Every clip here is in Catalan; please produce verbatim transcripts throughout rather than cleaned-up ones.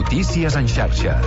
Notícies en xarxa.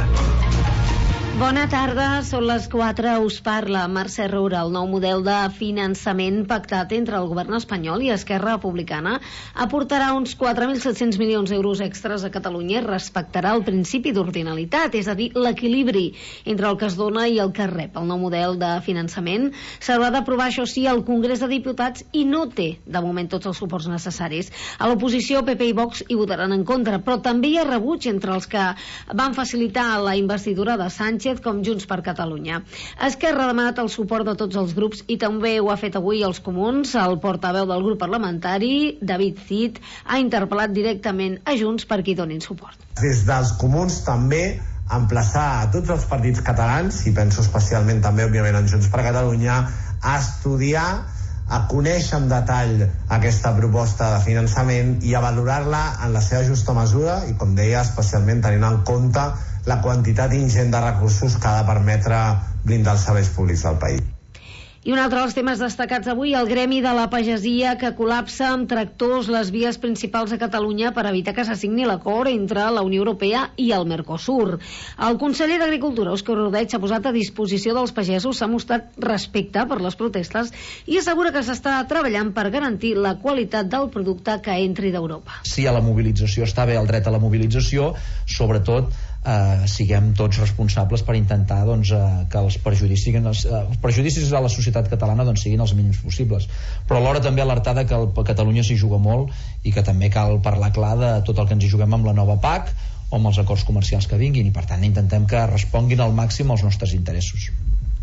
Bona tarda, són les quatre, us parla Mercè Roura. El nou model de finançament pactat entre el govern espanyol i Esquerra Republicana aportarà uns quatre mil set-cents milions d'euros extras a Catalunya i respectarà el principi d'ordinalitat, és a dir, l'equilibri entre el que es dona i el que es rep. El nou model de finançament s'haurà d'aprovar, això sí, al Congrés de Diputats i no té, de moment, tots els suports necessaris. A l'oposició, P P i Vox hi votaran en contra, però també hi ha rebuig entre els que van facilitar la investidura de Sánchez com Junts per Catalunya. Esquerra ha demanat el suport de tots els grups i també ho ha fet avui els comuns. El portaveu del grup parlamentari, David Cid, ha interpel·lat directament a Junts perquè hi donin suport. Des dels comuns també emplaçar a tots els partits catalans, i penso especialment també, òbviament, en Junts per Catalunya, a estudiar, a conèixer en detall aquesta proposta de finançament i a valorar-la en la seva justa mesura i, com deia, especialment tenint en compte la quantitat ingent de recursos que ha de permetre blindar els serveis públics del país. I un altre dels temes destacats avui, el gremi de la pagesia que col·lapsa amb tractors les vies principals a Catalunya per evitar que s'assigni l'acord entre la Unió Europea i el Mercosur. El conseller d'Agricultura, Òscar Ordeig, s'ha posat a disposició dels pagesos, s'ha mostrat respecte per les protestes i assegura que s'està treballant per garantir la qualitat del producte que entri d'Europa. Sí, a la mobilització està bé, el dret a la mobilització, sobretot Eh, siguem tots responsables per intentar doncs, eh, que els perjudicis, eh, els perjudicis a la societat catalana doncs, siguin els mínims possibles, però alhora també alertar que el, a Catalunya s'hi juga molt i que també cal parlar clar de tot el que ens hi juguem amb la nova P A C o amb els acords comercials que vinguin, i per tant intentem que responguin al màxim als nostres interessos.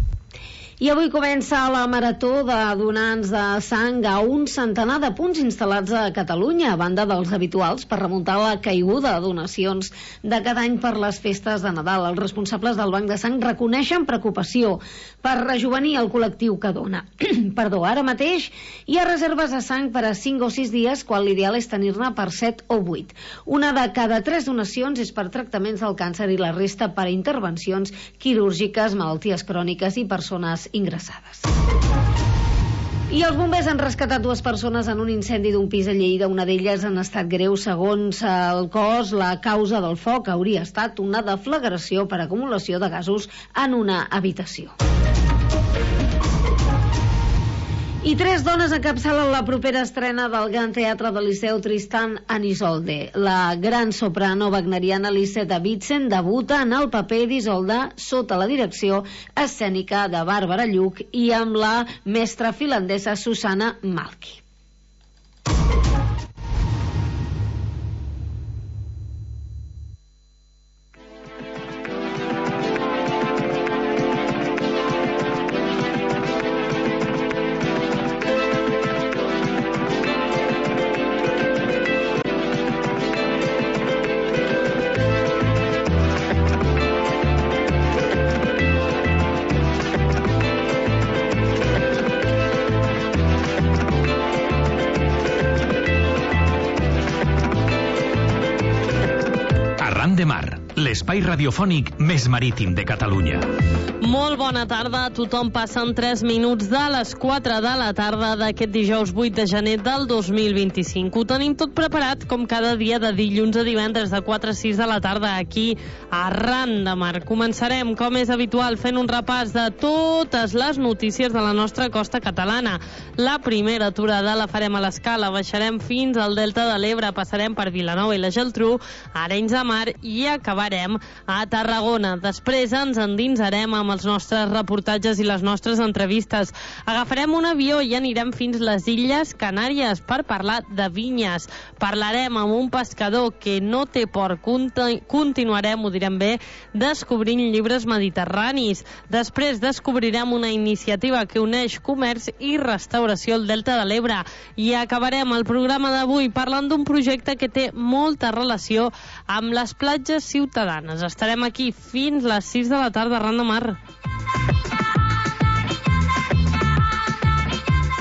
I avui comença la marató de donants de sang a un centenar de punts instal·lats a Catalunya, a banda dels habituals, per remuntar la caiguda de donacions de cada any per les festes de Nadal. Els responsables del Banc de Sang reconeixen preocupació per rejovenir el col·lectiu que dona. Perdó, ara mateix hi ha reserves de sang per a cinc o sis dies, quan l'ideal és tenir-ne per set o vuit. Una de cada tres donacions és per tractaments del càncer i la resta per a intervencions quirúrgiques, malalties cròniques i persones ingressades. I els bombers han rescatat dues persones en un incendi d'un pis a Lleida. Una d'elles en estat greu. Segons el cos, la causa del foc hauria estat una deflagració per acumulació de gasos en una habitació. I tres dones encapçalen la propera estrena del Gran Teatre del Liceu Tristan and Isolde. La gran soprano wagneriana Liseta Witzen debuta en el paper d'Isolda sota la direcció escènica de Bàrbara Lluch i amb la mestra finlandesa Susanna Malki. L'espai radiofònic més marítim de Catalunya. Molt bona tarda a tothom. Passen tres minuts de les quatre de la tarda d'aquest dijous vuit de gener del dos mil vint-i-cinc. Ho tenim tot preparat com cada dia de dilluns a divendres de quatre a sis de la tarda aquí a Arran de Mar. Començarem, com és habitual, fent un repàs de totes les notícies de la nostra costa catalana. La primera aturada la farem a l'Escala, baixarem fins al Delta de l'Ebre, passarem per Vilanova i la Geltrú, Arenys de Mar i acabarem a Tarragona. Després ens endinsarem amb els nostres reportatges i les nostres entrevistes. Agafarem un avió i anirem fins les Illes Canàries per parlar de vinyes. Parlarem amb un pescador que no té port. Conti- continuarem, ho direm bé, descobrint llibres mediterranis. Després descobrirem una iniciativa que uneix comerç i restauració al Delta de l'Ebre. I acabarem el programa d'avui parlant d'un projecte que té molta relació amb les platges ciutadanes. Estarem aquí fins les sis de la tarda arran de mar.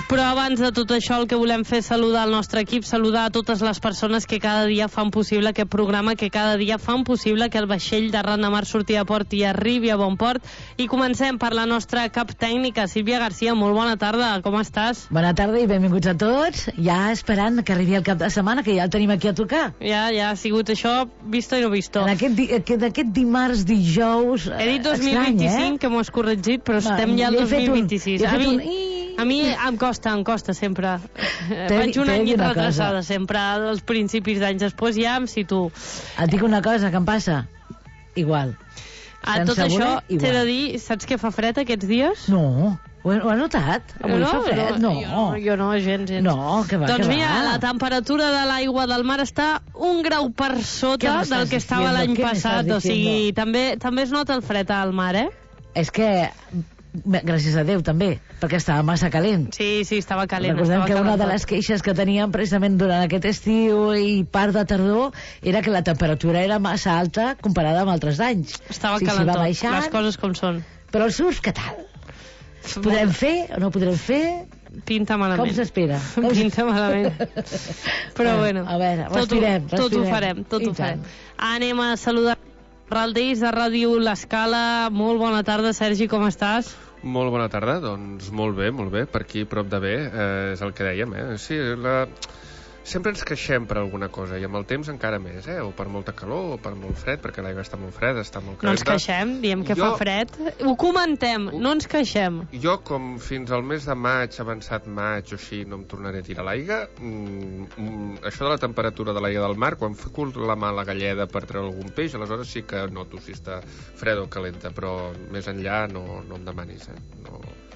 Però abans de tot això el que volem fer és saludar el nostre equip, saludar a totes les persones que cada dia fan possible aquest programa, que cada dia fan possible que el vaixell de Ran de Mar surti a port i arribi a bon port. I comencem per la nostra cap tècnica, Sílvia Garcia. Molt bona tarda, com estàs? Bona tarda i benvinguts a tots. Ja esperant que arribi el cap de setmana, que ja el tenim aquí a tocar. Ja, ja ha sigut això visto i no visto. En aquest, di aquest, aquest dimarts, dijous... He dit dos mil vint-i-cinc, estrany, eh? Que m'ho has corregit, però Va, estem ja al dos mil vint-i-sis. Un, a, mi, un... a mi em costa, em costa sempre. Vaig un any retrasada sempre, als principis d'anys. Després ja em situo. Et dic una cosa que em passa. Igual. A tot això, t'he de dir, saps que fa fred aquests dies? No. Ho he, ho he notat? Avui no, fa fred? No. No. Jo, jo no, gens, gens. No, que va, doncs que mira, va. la temperatura de l'aigua del mar està un grau per sota del que estava l'any passat. O sigui, també, també es nota el fred al mar, eh? És que... gràcies a Déu també, perquè estava massa calent. Sí, sí, estava calent. Recordem estava que una calent. de les queixes que teníem precisament durant aquest estiu i part de tardor era que la temperatura era massa alta comparada amb altres anys. Estava sí, calent si tot, baixant, les coses com són. Però el surf, què tal? Podrem fer o no podrem fer? Pinta malament. Com s'espera? Pinta malament. Però bueno, a veure, tot, respirem, tot respirem. ho farem, tot I ho farem. tant. Anem a saludar Raldeix de Ràdio L'Escala. Molt bona tarda, Sergi, com estàs? Molt bona tarda, doncs molt bé, molt bé, per aquí prop de bé, eh, és el que dèiem, eh? Sí, la... sempre ens queixem per alguna cosa, i amb el temps encara més, eh? O per molta calor, o per molt fred, perquè l'aigua està molt freda, està molt calenta. No ens queixem, diem que jo... fa fred. Ho comentem, no ens queixem. Jo, com fins al mes de maig, avançat maig o així, no em tornaré a tirar l'aigua, mm, mm, això de la temperatura de l'aigua del mar, quan fico la mà a la galleda per treure algun peix, aleshores sí que noto si està freda o calenta, però més enllà no, no em demanis, eh? No...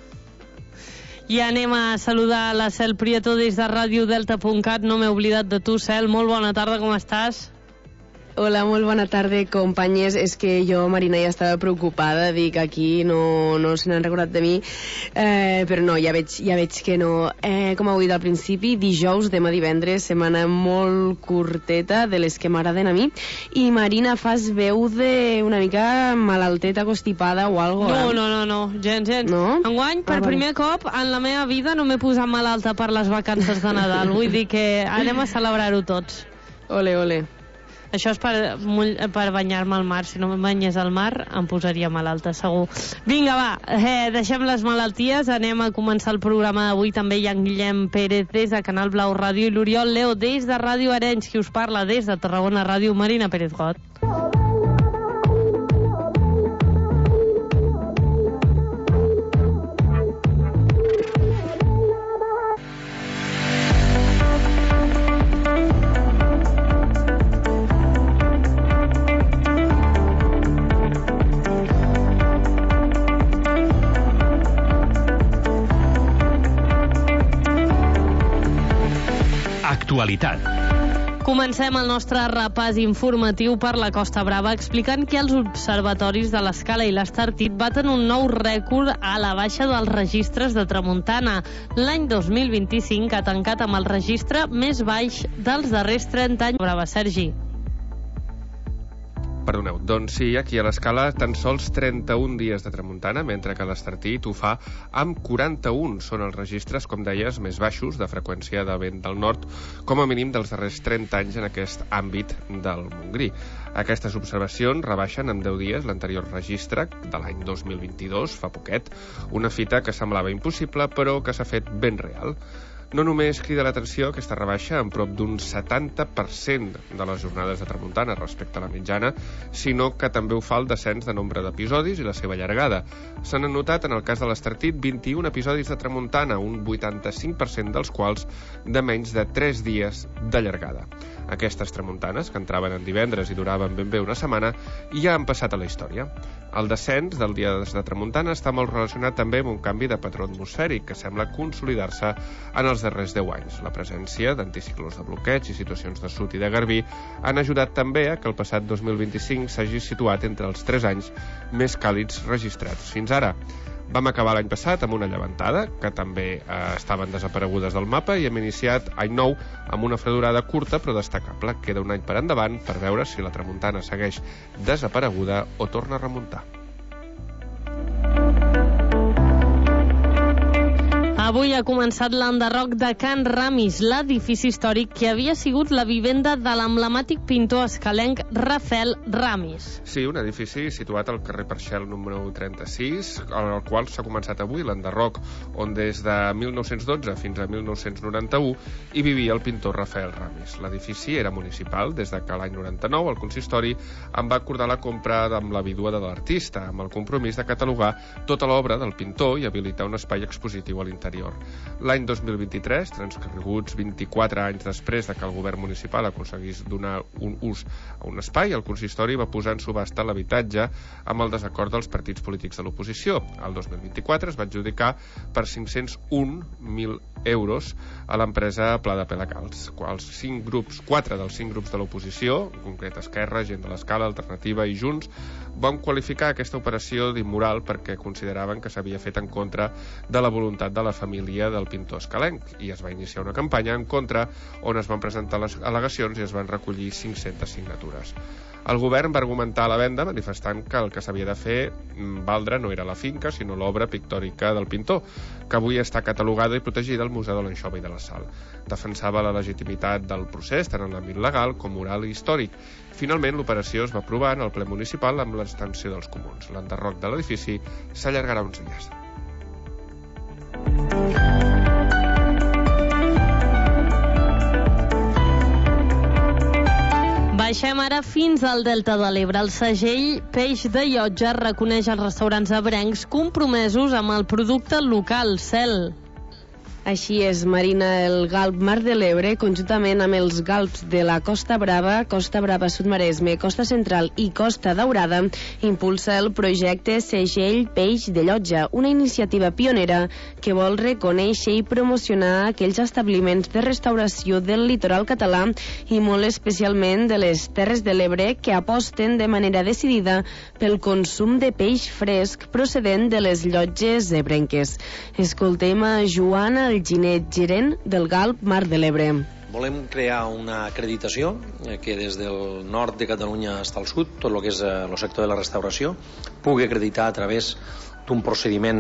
I anem a saludar la Cel Prieto des de ràdio delta punt cat. No m'he oblidat de tu, Cel. Molt bona tarda, com estàs? Hola, molt bona tarda, companyes. És que jo, Marina, ja estava preocupada, dic, aquí no, no se n'han recordat de mi, eh, però no, ja veig, ja veig que no. Eh, com heu dit al principi, dijous, demà divendres, setmana molt curteta, de les que m'agraden a mi, i Marina, fas veu de una mica malalteta, constipada o algo? No, no, no, no, gens, gens. No? Enguany, per ah, primer cop, en la meva vida no m'he posat malalta per les vacances de Nadal, vull dir que anem a celebrar-ho tots. Ole, ole. Això és per, per banyar-me al mar. Si no em banyés al mar, em posaria malalta, segur. Vinga, va, eh, deixem les malalties. Anem a començar el programa d'avui. També hi ha en Guillem Pérez des de Canal Blau Ràdio i l'Oriol Leo des de Ràdio Arenys, qui us parla des de Tarragona Ràdio, Marina Pérez Got. Actualitat. Comencem el nostre repàs informatiu per la Costa Brava explicant que els observatoris de l'Escala i l'Estartit baten un nou rècord a la baixa dels registres de tramuntana. L'any dos mil vint-i-cinc ha tancat amb el registre més baix dels darrers trenta anys. Brava, Sergi. Perdoneu, doncs sí, aquí a l'Escala tan sols trenta-un dies de tramuntana, mentre que l'Estartit ho fa amb quaranta-un. Són els registres, com deies, més baixos de freqüència de vent del nord, com a mínim dels darrers trenta anys en aquest àmbit del Montgrí. Aquestes observacions rebaixen en deu dies l'anterior registre de l'any dos mil vint-i-dos, fa poquet, una fita que semblava impossible, però que s'ha fet ben real. No només crida l'atenció aquesta rebaixa en prop d'un setanta per cent de les jornades de tramuntana respecte a la mitjana, sinó que també ho fa el descens de nombre d'episodis i la seva llargada. S'han anotat, en el cas de l'Estartit, vint-i-un episodis de tramuntana, un vuitanta-cinc per cent dels quals de menys de tres dies de llargada. Aquestes tramuntanes, que entraven en divendres i duraven ben bé una setmana, ja han passat a la història. El descens del dia de tramuntana està molt relacionat també amb un canvi de patró atmosfèric que sembla consolidar-se en els darrers deu anys. La presència d'anticiclons de bloqueig i situacions de sud i de garbí han ajudat també a que el passat dos mil vint-i-cinc s'hagi situat entre els tres anys més càlids registrats fins ara. Vam acabar l'any passat amb una llevantada, que també eh, estaven desaparegudes del mapa, i hem iniciat any nou amb una fredurada curta però destacable. Queda un any per endavant per veure si la tramuntana segueix desapareguda o torna a remuntar. Avui ha començat l'enderroc de Can Ramis, l'edifici històric que havia sigut la vivenda de l'emblemàtic pintor escalenc Rafael Ramis. Sí, un edifici situat al carrer Parxel número trenta-sis, al qual s'ha començat avui l'enderroc, on des de mil nou-cents dotze fins a mil nou-cents noranta-u hi vivia el pintor Rafael Ramis. L'edifici era municipal des de que l'any noranta-nou el consistori en va acordar la compra amb la vídua de l'artista, amb el compromís de catalogar tota l'obra del pintor i habilitar un espai expositiu a l'interior. L'any dos mil vint-i-tres, transcorreguts vint-i-quatre anys després de que el govern municipal aconseguís donar un ús a un espai, el consistori va posar en subhasta l'habitatge amb el desacord dels partits polítics de l'oposició. El dos mil vint-i-quatre es va adjudicar per cinc-cents un mil euros a l'empresa Pla de Pelacals. Els cinc grups, quatre dels cinc grups de l'oposició, en concret Esquerra, Gent de l'Escala, Alternativa i Junts, van qualificar aquesta operació d'immoral perquè consideraven que s'havia fet en contra de la voluntat de la família del pintor escalenc, i es va iniciar una campanya en contra on es van presentar les al·legacions i es van recollir cinc-centes signatures. El govern va argumentar a la venda manifestant que el que s'havia de fer valdre no era la finca sinó l'obra pictòrica del pintor, que avui està catalogada i protegida al Museu de l'Anxova i de la Sal. Defensava la legitimitat del procés tant en l'àmbit legal com moral i històric. Finalment, l'operació es va aprovar en el ple municipal amb l'abstenció dels comuns. L'enderroc de l'edifici s'allargarà uns dies. Baixem ara fins al Delta de l'Ebre. El segell Peix de Llotja reconeix els restaurants ebrencs compromesos amb el producte local. Cel. Així és, Marina. El Galp Mar de l'Ebre, conjuntament amb els Galps de la Costa Brava, Costa Brava Sud-Maresme, Costa Central i Costa Daurada, impulsa el projecte Segell Peix de Llotja, una iniciativa pionera que vol reconèixer i promocionar aquells establiments de restauració del litoral català i molt especialment de les Terres de l'Ebre que aposten de manera decidida pel consum de peix fresc procedent de les llotges ebrenques. Escoltem a Joana el Ginet, gerent del Galp Mar de l'Ebre. Volem crear una acreditació que des del nord de Catalunya fins al sud, tot el que és el sector de la restauració, pugui acreditar a través d'un procediment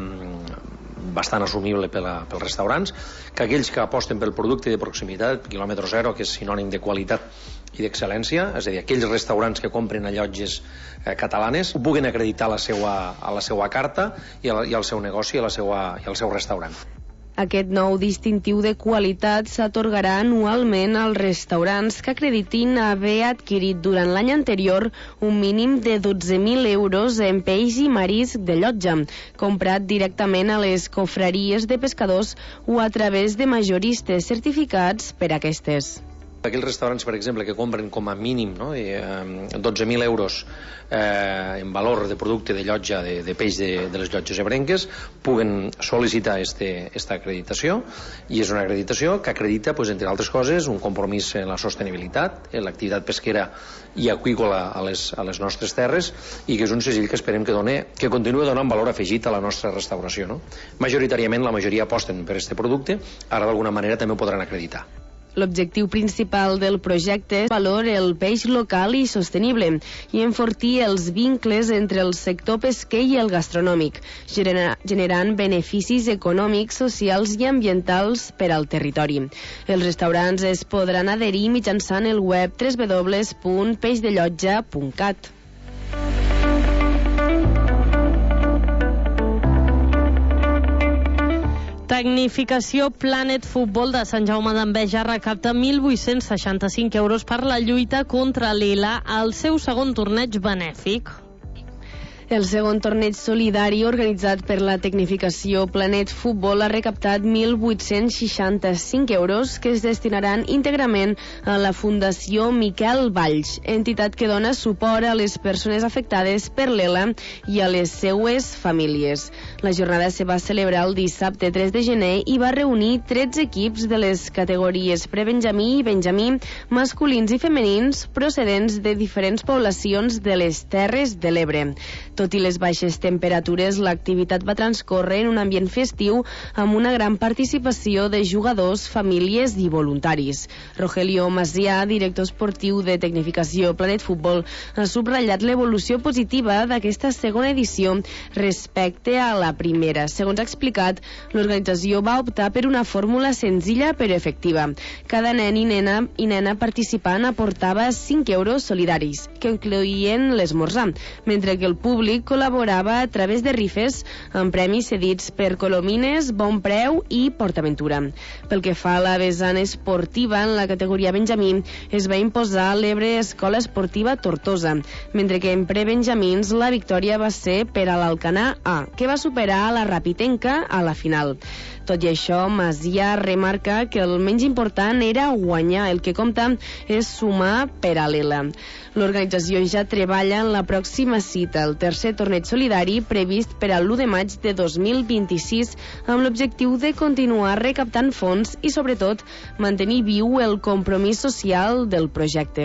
bastant assumible per a, pels restaurants, que aquells que aposten pel producte de proximitat, quilòmetre zero, que és sinònim de qualitat i d'excel·lència, és a dir, aquells restaurants que compren a llotges eh, catalanes, ho puguen acreditar a la seva, a la seva carta i, a la, i al seu negoci i, a la seva, i al seu restaurant. Aquest nou distintiu de qualitat s'atorgarà anualment als restaurants que acreditin haver adquirit durant l'any anterior un mínim de dotze mil euros en peix i marisc de Llotja, comprat directament a les confraries de pescadors o a través de majoristes certificats per aquestes. Aquells restaurants, per exemple, que compren com a mínim no, dotze mil euros eh, en valor de producte de llotja de, de peix de, de les llotges ebrenques puguen sol·licitar aquesta acreditació, i és una acreditació que acredita, pues, entre altres coses, un compromís en la sostenibilitat, en l'activitat pesquera i aqüícola a les, a les nostres terres, i que és un segell que esperem que, doni, que continua donant valor afegit a la nostra restauració. No? Majoritàriament la majoria aposten per aquest producte, ara d'alguna manera també ho podran acreditar. L'objectiu principal del projecte és valorar el peix local i sostenible i enfortir els vincles entre el sector pesquer i el gastronòmic, generant beneficis econòmics, socials i ambientals per al territori. Els restaurants es podran adherir mitjançant el web w w w punt peixdellotja punt cat. Tecnificació Planet Futbol de Sant Jaume d'Enveja recapta mil vuit-cents seixanta-cinc euros per la lluita contra l'Ela al seu segon torneig benèfic. El segon torneig solidari organitzat per la Tecnificació Planet Futbol ha recaptat mil vuit-cents seixanta-cinc euros que es destinaran íntegrament a la Fundació Miquel Valls, entitat que dona suport a les persones afectades per l'Ela i a les seues famílies. La jornada se va celebrar el dissabte tres de gener i va reunir tretze equips de les categories prebenjamí i benjamí, masculins i femenins, procedents de diferents poblacions de les Terres de l'Ebre. Tot i les baixes temperatures, l'activitat va transcórrer en un ambient festiu amb una gran participació de jugadors, famílies i voluntaris. Rogelio Macià, director esportiu de Tecnificació Planet Futbol, ha subratllat l'evolució positiva d'aquesta segona edició respecte a la primera. Segons ha explicat, l'organització va optar per una fórmula senzilla però efectiva. Cada nen i nena, i nena participant aportava cinc euros solidaris, que incloïen l'esmorzar, mentre que el públic col·laborava a través de rifes amb premis cedits per Colomines, Bon Preu i PortAventura. Pel que fa a la vessant esportiva, en la categoria Benjamí es va imposar l'Ebre Escola Esportiva Tortosa, mentre que en prebenjamins la victòria va ser per a l'Alcanar A, que va superar a la Rapitenca a la final. Tot i això, Macià remarca que el menys important era guanyar, el que compta és sumar per a l'Ela. L'organització ja treballa en la pròxima cita, el tercer torneig solidari previst per a l'u de maig de dos mil vint-i-sis, amb l'objectiu de continuar recaptant fons i, sobretot, mantenir viu el compromís social del projecte.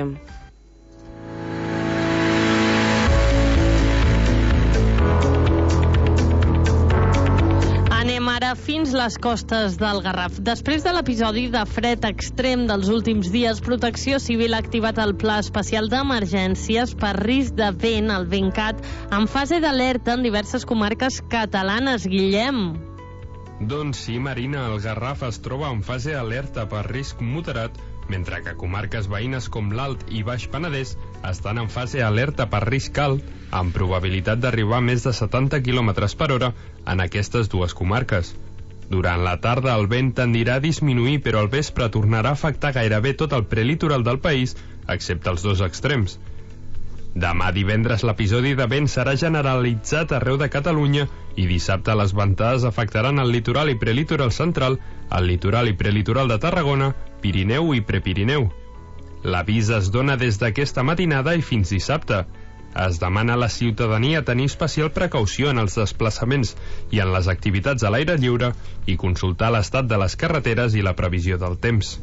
Anem ara fins les costes del Garraf. Després de l'episodi de fred extrem dels últims dies, Protecció Civil ha activat el Pla Especial d'Emergències per risc de vent, el VENCAT, en fase d'alerta en diverses comarques catalanes. Guillem. Doncs sí, Marina, el Garraf es troba en fase d'alerta per risc moderat, mentre que comarques veïnes com l'Alt i Baix Penedès estan en fase d'alerta per risc alt, amb probabilitat d'arribar a més de setanta quilòmetres per hora en aquestes dues comarques. Durant la tarda el vent tendirà a disminuir, però al vespre tornarà a afectar gairebé tot el prelitoral del país, excepte els dos extrems. Demà divendres l'episodi de vent serà generalitzat arreu de Catalunya i dissabte les ventades afectaran el litoral i prelitoral central, el litoral i prelitoral de Tarragona, Pirineu i Prepirineu. L'avís es dona des d'aquesta matinada i fins dissabte. Es demana a la ciutadania tenir especial precaució en els desplaçaments i en les activitats a l'aire lliure i consultar l'estat de les carreteres i la previsió del temps.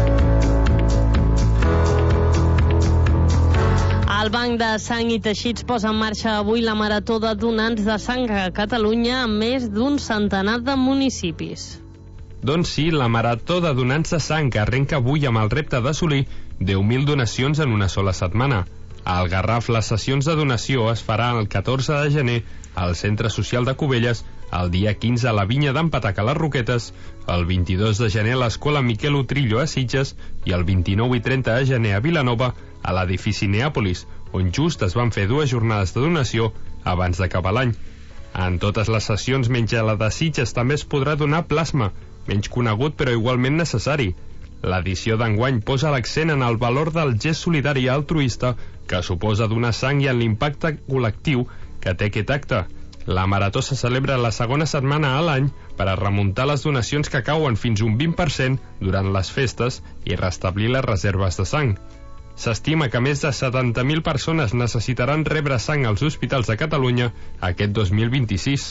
El Banc de Sang i Teixits posa en marxa avui la Marató de Donants de Sang a Catalunya amb més d'un centenar de municipis. Doncs sí, la Marató de Donants de Sang arrenca avui amb el repte d'assolir deu mil donacions en una sola setmana. Al Garraf, les sessions de donació es faran el catorze de gener al Centre Social de Cubelles, el dia quinze a la Vinya d'en Patac a les Roquetes, el vint-i-dos de gener a l'Escola Miquel Utrillo a Sitges i el vint-i-nou i trenta de gener a Vilanova, a l'edifici Neàpolis, on just es van fer dues jornades de donació abans d'acabar l'any. En totes les sessions, menys a la de Sitges, també es podrà donar plasma, menys conegut però igualment necessari. L'edició d'enguany posa l'accent en el valor del gest solidari i altruista que suposa donar sang i en l'impacte col·lectiu que té aquest acte. La Marató se celebra la segona setmana a l'any per a remuntar les donacions que cauen fins un vint per cent durant les festes i restablir les reserves de sang. S'estima que més de setanta mil persones necessitaran rebre sang als hospitals de Catalunya aquest dos mil vint-i-sis.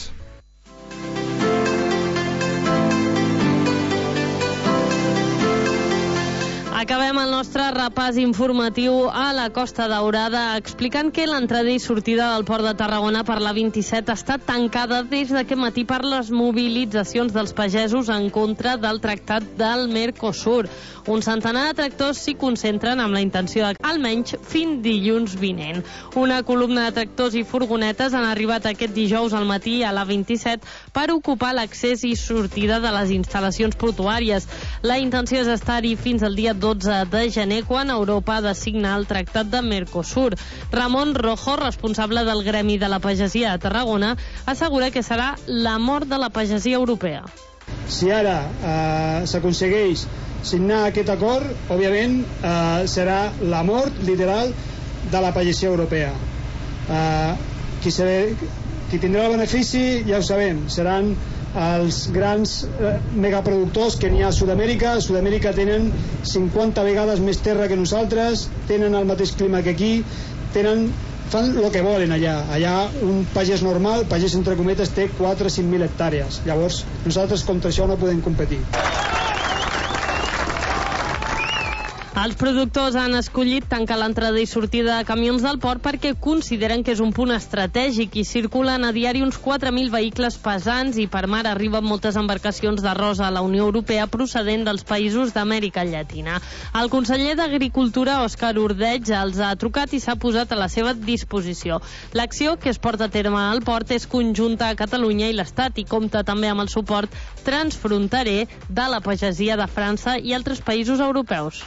Acabem el nostre repàs informatiu a la Costa Daurada explicant que l'entrada i sortida del Port de Tarragona per la vint-i-set està tancada des d'aquest matí per les mobilitzacions dels pagesos en contra del Tractat del Mercosur. Un centenar de tractors s'hi concentren amb la intenció de almenys fins dilluns vinent. Una columna de tractors i furgonetes han arribat aquest dijous al matí a la vint-i-set per ocupar l'accés i sortida de les instal·lacions portuàries. La intenció és estar-hi fins al dia dotze de gener, quan Europa ha de signar el Tractat de Mercosur. Ramon Rojo, responsable del Gremi de la Pagesia de Tarragona, assegura que serà la mort de la pagesia europea. Si ara eh, s'aconsegueix signar aquest acord, òbviament eh, serà la mort literal de la pagesia europea. Eh, qui, se, qui tindrà el benefici, ja ho sabem, seran els grans eh, megaproductors que n'hi ha a Sud-amèrica. A Sud-amèrica tenen cinquanta vegades més terra que nosaltres, tenen el mateix clima que aquí, tenen, fan el que volen allà. Allà un pagès normal, pagès entre cometes, té quatre o cinc mil hectàrees. Llavors nosaltres contra això no podem competir. Els productors han escollit tancar l'entrada i sortida de camions del port perquè consideren que és un punt estratègic i circulen a diari uns quatre mil vehicles pesants i per mar arriben moltes embarcacions d'arròs a la Unió Europea procedent dels països d'Amèrica Llatina. El conseller d'Agricultura, Òscar Ordeig, els ha trucat i s'ha posat a la seva disposició. L'acció que es porta a terme al port és conjunta a Catalunya i l'Estat i compta també amb el suport transfronterer de la pagesia de França i altres països europeus.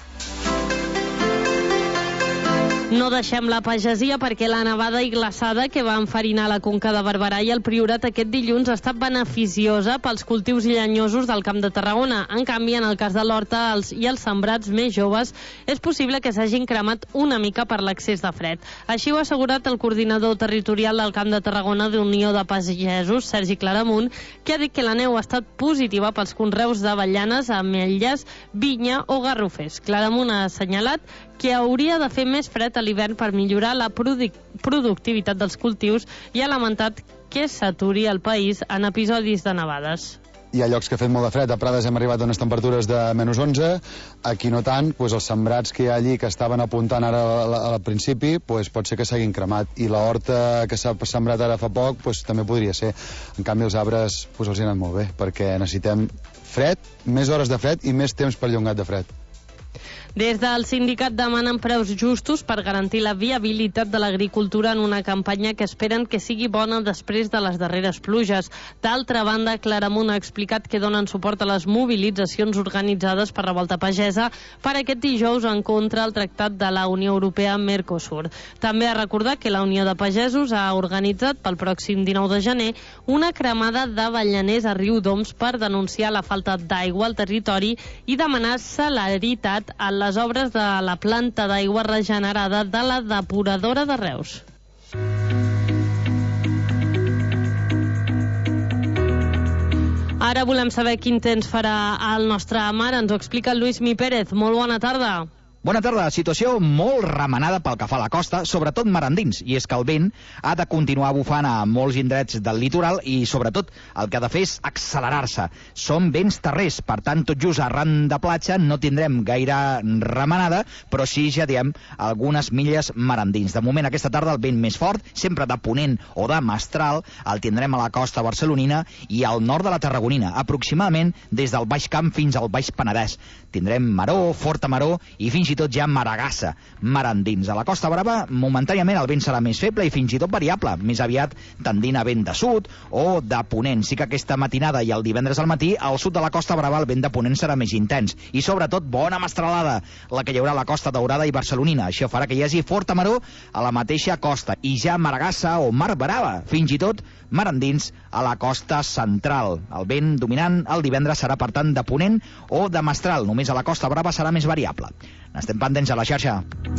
No deixem la pagesia perquè la nevada i glaçada que va enfarinar la Conca de Barberà i el Priorat aquest dilluns ha estat beneficiosa pels cultius llenyosos del Camp de Tarragona. En canvi, en el cas de l'horta els, i els sembrats més joves, és possible que s'hagin cremat una mica per l'excés de fred. Així ho ha assegurat el coordinador territorial del Camp de Tarragona d'Unió de Pagesos, Sergi Claramunt, que ha dit que la neu ha estat positiva pels conreus d'avellanes, ametlles, vinya o garrofers. Claramunt ha assenyalat que hauria de fer més fred a l'hivern per millorar la produc productivitat dels cultius i ha lamentat que s'aturi el país en episodis de nevades. Hi ha llocs que ha fet molt de fred, a Prades hem arribat a unes temperatures de menys onze, aquí no tant, doncs els sembrats que hi ha allí que estaven apuntant ara al principi, doncs pot ser que s'hagin cremat, i la horta que s'ha sembrat ara fa poc doncs també podria ser. En canvi els arbres doncs els hi han anat molt bé, perquè necessitem fred, més hores de fred i més temps perllongat de fred. Des del sindicat demanen preus justos per garantir la viabilitat de l'agricultura en una campanya que esperen que sigui bona després de les darreres pluges. D'altra banda, Claramunt ha explicat que donen suport a les mobilitzacions organitzades per Revolta Pagesa per aquest dijous en contra del Tractat de la Unió Europea Mercosur. També ha recordat que la Unió de Pagesos ha organitzat pel pròxim dinou de gener una cremada d'avellaners a Riudoms per denunciar la falta d'aigua al territori i demanar celeritat a les obres de la planta d'aigua regenerada de la depuradora de Reus. Ara volem saber quin temps farà al nostre mar. Ens ho explica Lluís Mi Pérez. Molt bona tarda. Bona tarda. Situació molt remenada pel que fa a la costa, sobretot mar endins, i és que el vent ha de continuar bufant a molts indrets del litoral i, sobretot, el que ha de fer és accelerar-se. Són vents terrers, per tant, tot just arran de platja no tindrem gaire remenada, però sí, ja diem, algunes milles mar endins. De moment, aquesta tarda, el vent més fort, sempre de ponent o de mestral, el tindrem a la costa barcelonina i al nord de la Tarragonina, aproximadament des del Baix Camp fins al Baix Penedès. Tindrem maró, forta maró i fins i tot ja maragassa, mar endins. A la Costa Brava, momentàniament el vent serà més feble i fins i tot variable, més aviat tendint a vent de sud o de ponent. Sí que aquesta matinada i el divendres al matí, al sud de la Costa Brava el vent de ponent serà més intens i sobretot bona mestralada, la que hi haurà a la Costa Daurada i Barcelonina. Això farà que hi hagi forta maró a la mateixa costa i ja maragassa o mar brava, fins i tot mar endins a la costa central. El vent dominant el divendres serà, per tant, de ponent o de mestral. Només a la Costa Brava serà més variable. N'estem pendents a la xarxa.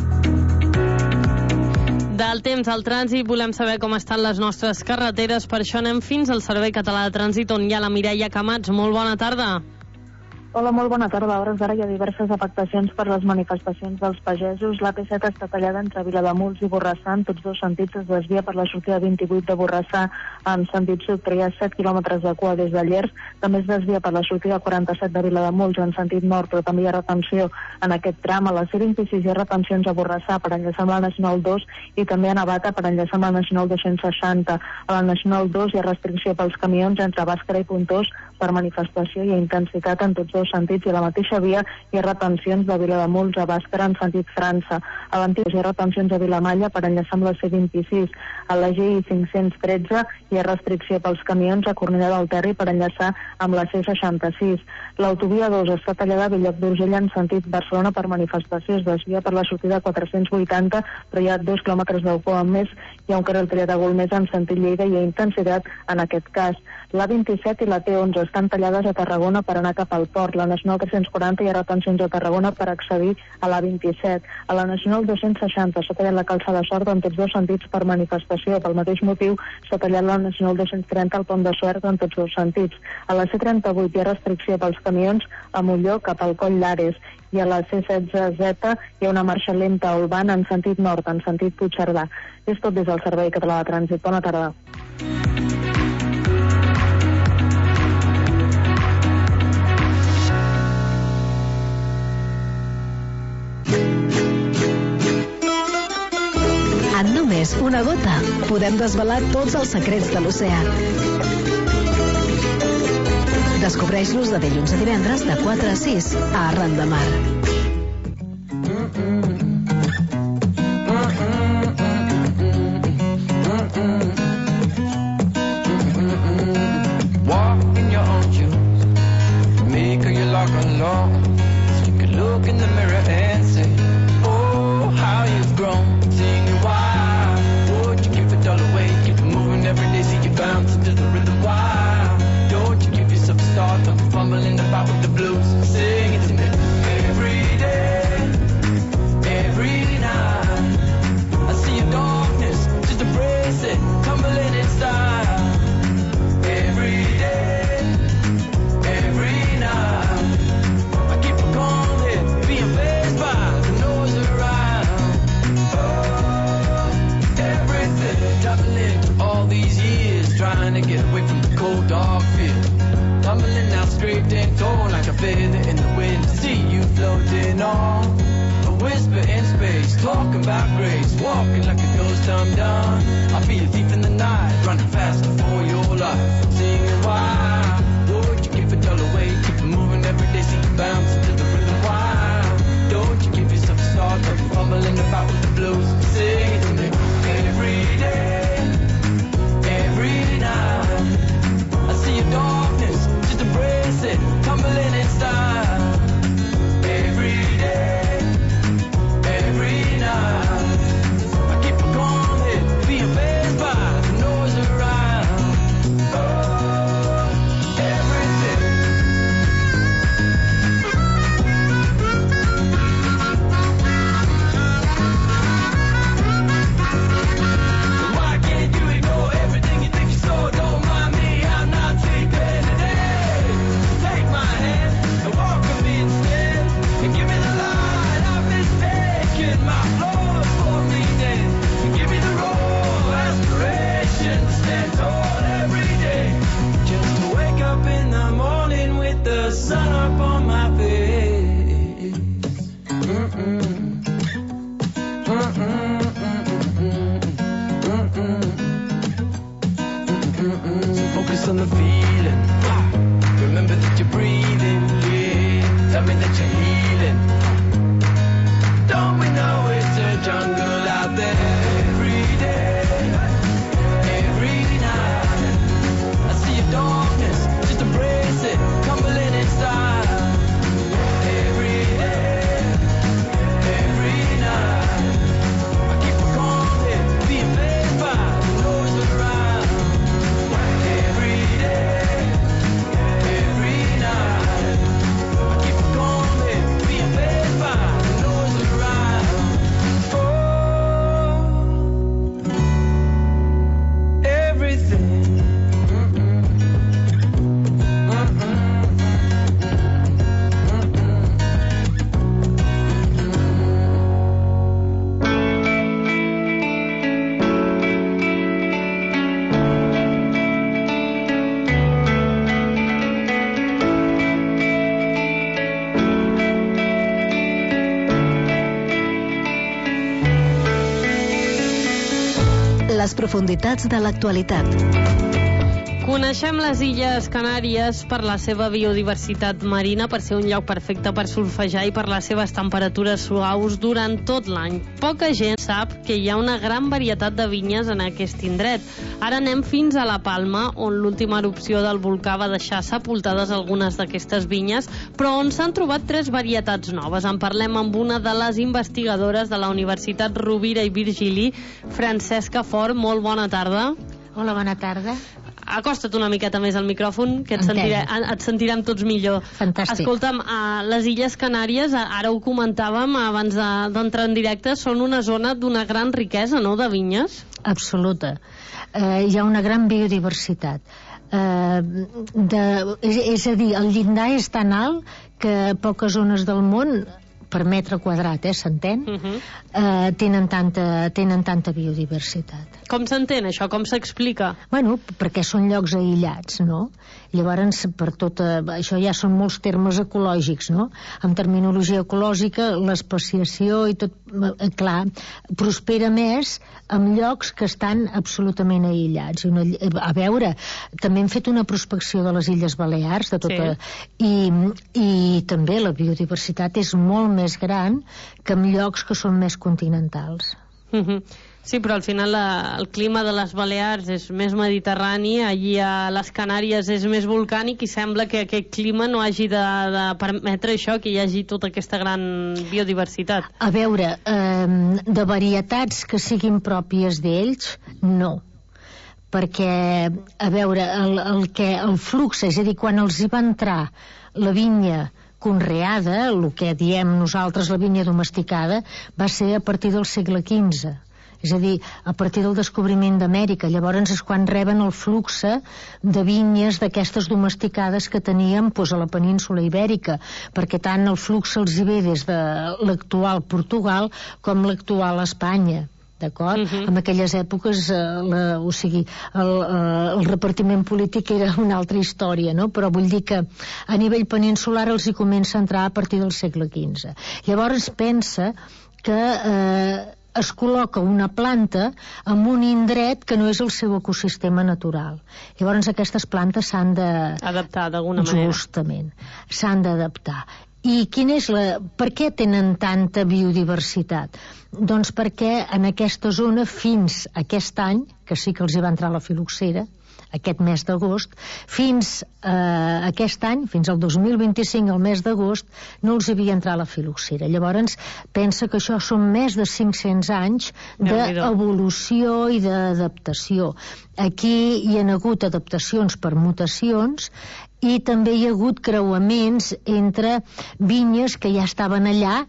Del temps al trànsit volem saber com estan les nostres carreteres, per això anem fins al Servei Català de Trànsit, on hi ha la Mireia Camats. Molt bona tarda. Hola, molt bona tarda. A hores d'ara hi ha diverses afectacions per les manifestacions dels pagesos. La P set està tallada entre Vilademuls i Borrassà. En tots dos sentits es desvia per la sortida vint-i-vuit de Borrassà en sentit sud, però hi ha set quilòmetres de cua des de Llers. També es desvia per la sortida quaranta-set de Vilademuls en sentit nord, però també hi ha retenció en aquest tram. A la C vint-i-sis hi ha retencions a Borrassà per enllaçar amb la Nacional dos i també a Navata per enllaçar amb la Nacional dos-cents seixanta. A la Nacional dos hi ha restricció pels camions entre Bàscara i Pontós per manifestació i intensitat en tots dos sentits, i a la mateixa via hi ha retencions de Vilademuls a Bàscara en sentit França. A l'Antics hi ha retencions a Vilamalla per enllaçar amb la C vint-i-sis. A la G I cinc-cents tretze hi ha restricció pels camions a Cornellà del Terri per enllaçar amb la C seixanta-sis. L'autovia dos està tallada a Bell-lloc d'Urgell en sentit Barcelona per manifestació. Es desvia per la sortida quatre-cents vuitanta, però hi ha dos quilòmetres de cua més. Hi ha un carril triat a Golmés en sentit Lleida i hi ha intensitat en aquest cas. La vint-i-set i la T onze estan tallades a Tarragona per anar cap al port. La Nacional tres-cents quaranta hi ha retencions a Tarragona per accedir a la vint-i-set. A la Nacional dos-cents seixanta s'ha tallat la calçada Sort en tots dos sentits per manifestació. Pel mateix motiu s'ha tallat la Nacional dos-cents trenta al Pont de Suert en tots dos sentits. A la C trenta-vuit hi ha restricció pels camions a Molló cap al Coll d'Ares. I a la C setze Z hi ha una marxa lenta a Olvan en sentit nord, en sentit Puigcerdà. És tot des del Servei Català de Trànsit. Bona tarda. més, una gota. Podem desvelar tots els secrets de l'oceà. Descobreix-los de dilluns a divendres de quatre a sis a Arran de Mar. Walk in your own shoes, make your luck alone. So you can look in the mirror and say, oh, how you've grown. Singing why would you give it all away? Keep it moving every day, see you bounce into the rhythm. Why don't you give yourself a start? Don't be fumbling about with the blues. Sing it to me every day, every night. I see your darkness, just embrace it, tumbling inside. Every day, every night, I keep on calling, being faced by the noise around. Oh, everything, traveling through all these years, trying to get away from the cold, dark fear. Tumbling out straight and torn like a feather in the wind. See you floating on, a whisper in space, talking about grace, walking like a ghost. I'm done. I'll be a thief in the night, running faster for your life. Singing why would you give it all away? Keep it moving every day, see you bounce into the rhythm. Why don't you give yourself a start? Don't be fumbling about with the blues. Sing it to me every day, every night. I see your darkness, just embrace it, tumbling inside. Every day, every night, I keep on calling, being faced by the noise around. Oh, everything. Why can't you ignore everything you think you saw? Don't mind me, I'm not sleeping today. Take my hand and walk with me instead, and give me the light I've mistaken. My flaws for me then, and give me the raw aspiration to stand tall every day, just to wake up in the morning with the sun up on my face. Mm-mm. Mm-mm. So focus on the feeling. Remember that you're breathing. Yeah. Tell me that you're healing. Don't we know it's a jungle out there? Every day, every night, I see your darkness, just embrace it, tumbling inside. Every day, every night, I keep on calling, being faced by the noise around. Every day, every night, I keep on calling, being faced by the noise around. Oh, everything. Les profunditats de l'actualitat. Coneixem les Illes Canàries per la seva biodiversitat marina, per ser un lloc perfecte per surfejar i per les seves temperatures suaus durant tot l'any. Poca gent sap que hi ha una gran varietat de vinyes en aquest indret. Ara anem fins a la Palma, on l'última erupció del volcà va deixar sepultades algunes d'aquestes vinyes, però on s'han trobat tres varietats noves. En parlem amb una de les investigadores de la Universitat Rovira i Virgili, Francesca Fort. Molt bona tarda. Hola, bona tarda. Acosta't una miqueta més al micròfon, que et, sentiré, et sentirem tots millor. Fantàstic. Escolta'm, a les Illes Canàries, ara ho comentàvem abans d'entrar en directe, són una zona d'una gran riquesa, no?, de vinyes? Absoluta. Eh, hi ha una gran biodiversitat. Eh, de, és, és a dir, el llindar és tan alt que poques zones del món per metre quadrat, eh, s'entén? Uh -huh. eh, tenen, tanta, tenen tanta biodiversitat. Com s'entén això? Com s'explica? Bueno, perquè són llocs aïllats, no? Llavors, per tot, eh, això ja són molts termes ecològics, no? En terminologia ecològica, l'especiació i tot, eh, clar, prospera més en llocs que estan absolutament aïllats. Una, a veure, també hem fet una prospecció de les Illes Balears, de tota, sí. i, i també la biodiversitat és molt més gran que en llocs que són més continentals. Uh -huh. Sí, però al final la, el clima de les Balears és més mediterrani, allí a les Canàries és més volcànic i sembla que aquest clima no hagi de, de permetre això, que hi hagi tota aquesta gran biodiversitat. A veure, eh, de varietats que siguin pròpies d'ells, no. Perquè, a veure, el, el, que, el flux, és a dir, quan els hi va entrar la vinya conreada, el que diem nosaltres la vinya domesticada, va ser a partir del segle quinze. És a dir, a partir del descobriment d'Amèrica. Llavors és quan reben el flux de vinyes d'aquestes domesticades que teníem doncs, a la península Ibèrica, perquè tant el flux els hi ve des de l'actual Portugal com l'actual Espanya. D'acord? Uh -huh. En aquelles èpoques eh, la, o sigui, el, eh, el repartiment polític era una altra història, no? Però vull dir que a nivell peninsular els hi comença a entrar a partir del segle quinze. Llavors pensa que eh, es col·loca una planta en un indret que no és el seu ecosistema natural. Llavors aquestes plantes s'han de... adaptar d'alguna manera. Justament, s'han d'adaptar. I quina és la... per què tenen tanta biodiversitat? Doncs perquè en aquesta zona fins aquest any, que sí que els hi va entrar la filoxera, aquest mes d'agost, fins eh, aquest any, fins al dos mil vint-i-cinc, el mes d'agost, no els havia entrat la filoxera. Llavors, pensa que això són més de cinc-cents anys d'evolució i d'adaptació. Aquí hi ha hagut adaptacions per mutacions i també hi ha hagut creuaments entre vinyes que ja estaven allà,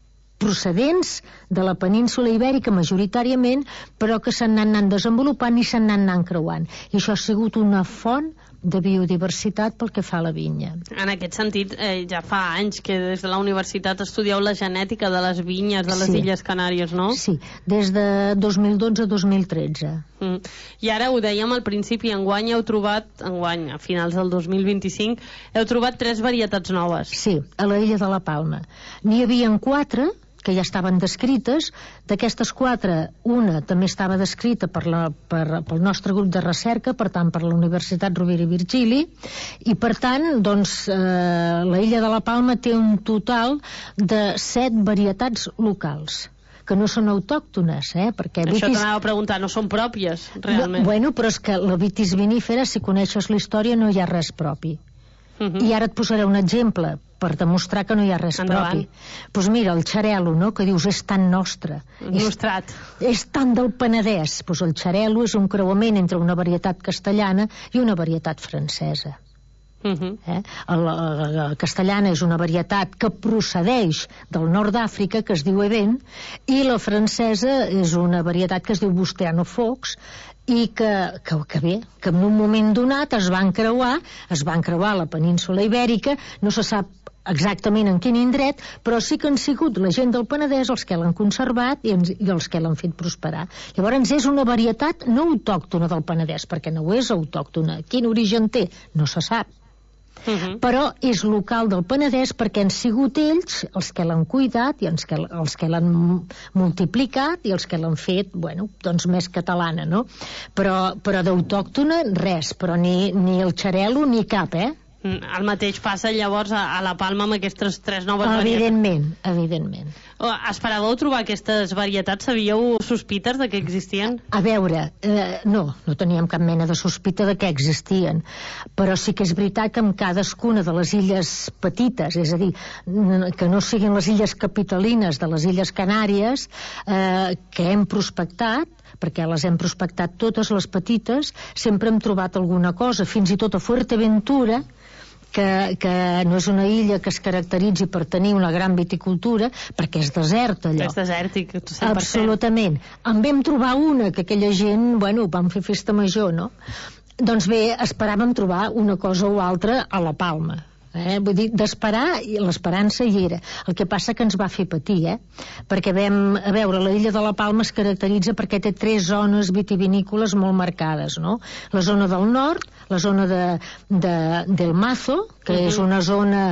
procedents de la península Ibèrica majoritàriament, però que s'han anat desenvolupant i s'han anat creuant. I això ha sigut una font de biodiversitat pel que fa a la vinya. En aquest sentit, eh, ja fa anys que des de la universitat estudieu la genètica de les vinyes de les sí. Illes Canàries, no? Sí, des de dos mil dotze a dos mil tretze. Mm. I ara ho dèiem al principi, enguany heu trobat, enguany, a finals del dos mil vint-i-cinc, heu trobat tres varietats noves. Sí, a la Illa de la Palma. N'hi havien quatre que ja estaven descrites. D'aquestes quatre, una també estava descrita per la, per, pel nostre grup de recerca, per tant per la Universitat Rovira i Virgili, i per tant doncs, eh, la Illa de la Palma té un total de set varietats locals que no són autòctones, eh? Perquè Això vitis... t'anava a preguntar, no són pròpies, realment. No, bueno, però és que la vitis vinífera, si coneixes la història, no hi ha res propi. Uh -huh. I ara et posaré un exemple per demostrar que no hi ha res Endavant. propi. Doncs pues mira, el xarel·lo, no?, que dius és tan nostre. Il·lustrat. És, és tan del Penedès. Doncs pues el xarel·lo és un creuament entre una varietat castellana i una varietat francesa. Uh -huh. eh? la, la, la castellana és una varietat que procedeix del nord d'Àfrica, que es diu Eben, i la francesa és una varietat que es diu Bustiano Fox, i que, que, que bé, que en un moment donat es van creuar, es van creuar a la península Ibèrica, no se sap exactament en quin indret, però sí que han sigut la gent del Penedès els que l'han conservat i, ens, i els que l'han fet prosperar. Llavors és una varietat no autòctona del Penedès, perquè no és autòctona. Quin origen té? No se sap. Uh -huh. Però és local del Penedès perquè han sigut ells els que l'han cuidat i els que, els que l'han multiplicat i els que l'han fet, bueno, doncs més catalana, no? Però, però d'autòctona res, però ni, ni el xarel·lo ni cap, eh? El mateix passa llavors a, a la Palma amb aquestes tres noves evidentment, varietats. Evidentment, oh, esperàveu trobar aquestes varietats? Sabíeu sospites de que existien? A, a veure, eh, no, no teníem cap mena de sospita de que existien, però sí que és veritat que en cadascuna de les illes petites, és a dir, que no siguin les illes capitalines de les Illes Canàries, eh, que hem prospectat, perquè les hem prospectat totes les petites, sempre hem trobat alguna cosa, fins i tot a Fuerteventura, que, que no és una illa que es caracteritzi per tenir una gran viticultura, perquè és desert allò. És desèrtic, cent per cent. Absolutament. En vam trobar una que aquella gent, bueno, vam fer festa major, no? Doncs bé, esperàvem trobar una cosa o altra a la Palma. Eh? Vull dir, d'esperar, l'esperança hi era. El que passa que ens va fer patir, eh? Perquè vam, a veure, la illa de la Palma es caracteritza perquè té tres zones vitivinícoles molt marcades, no? La zona del nord, la zona de, de, del Mazo, que uh-huh. és una zona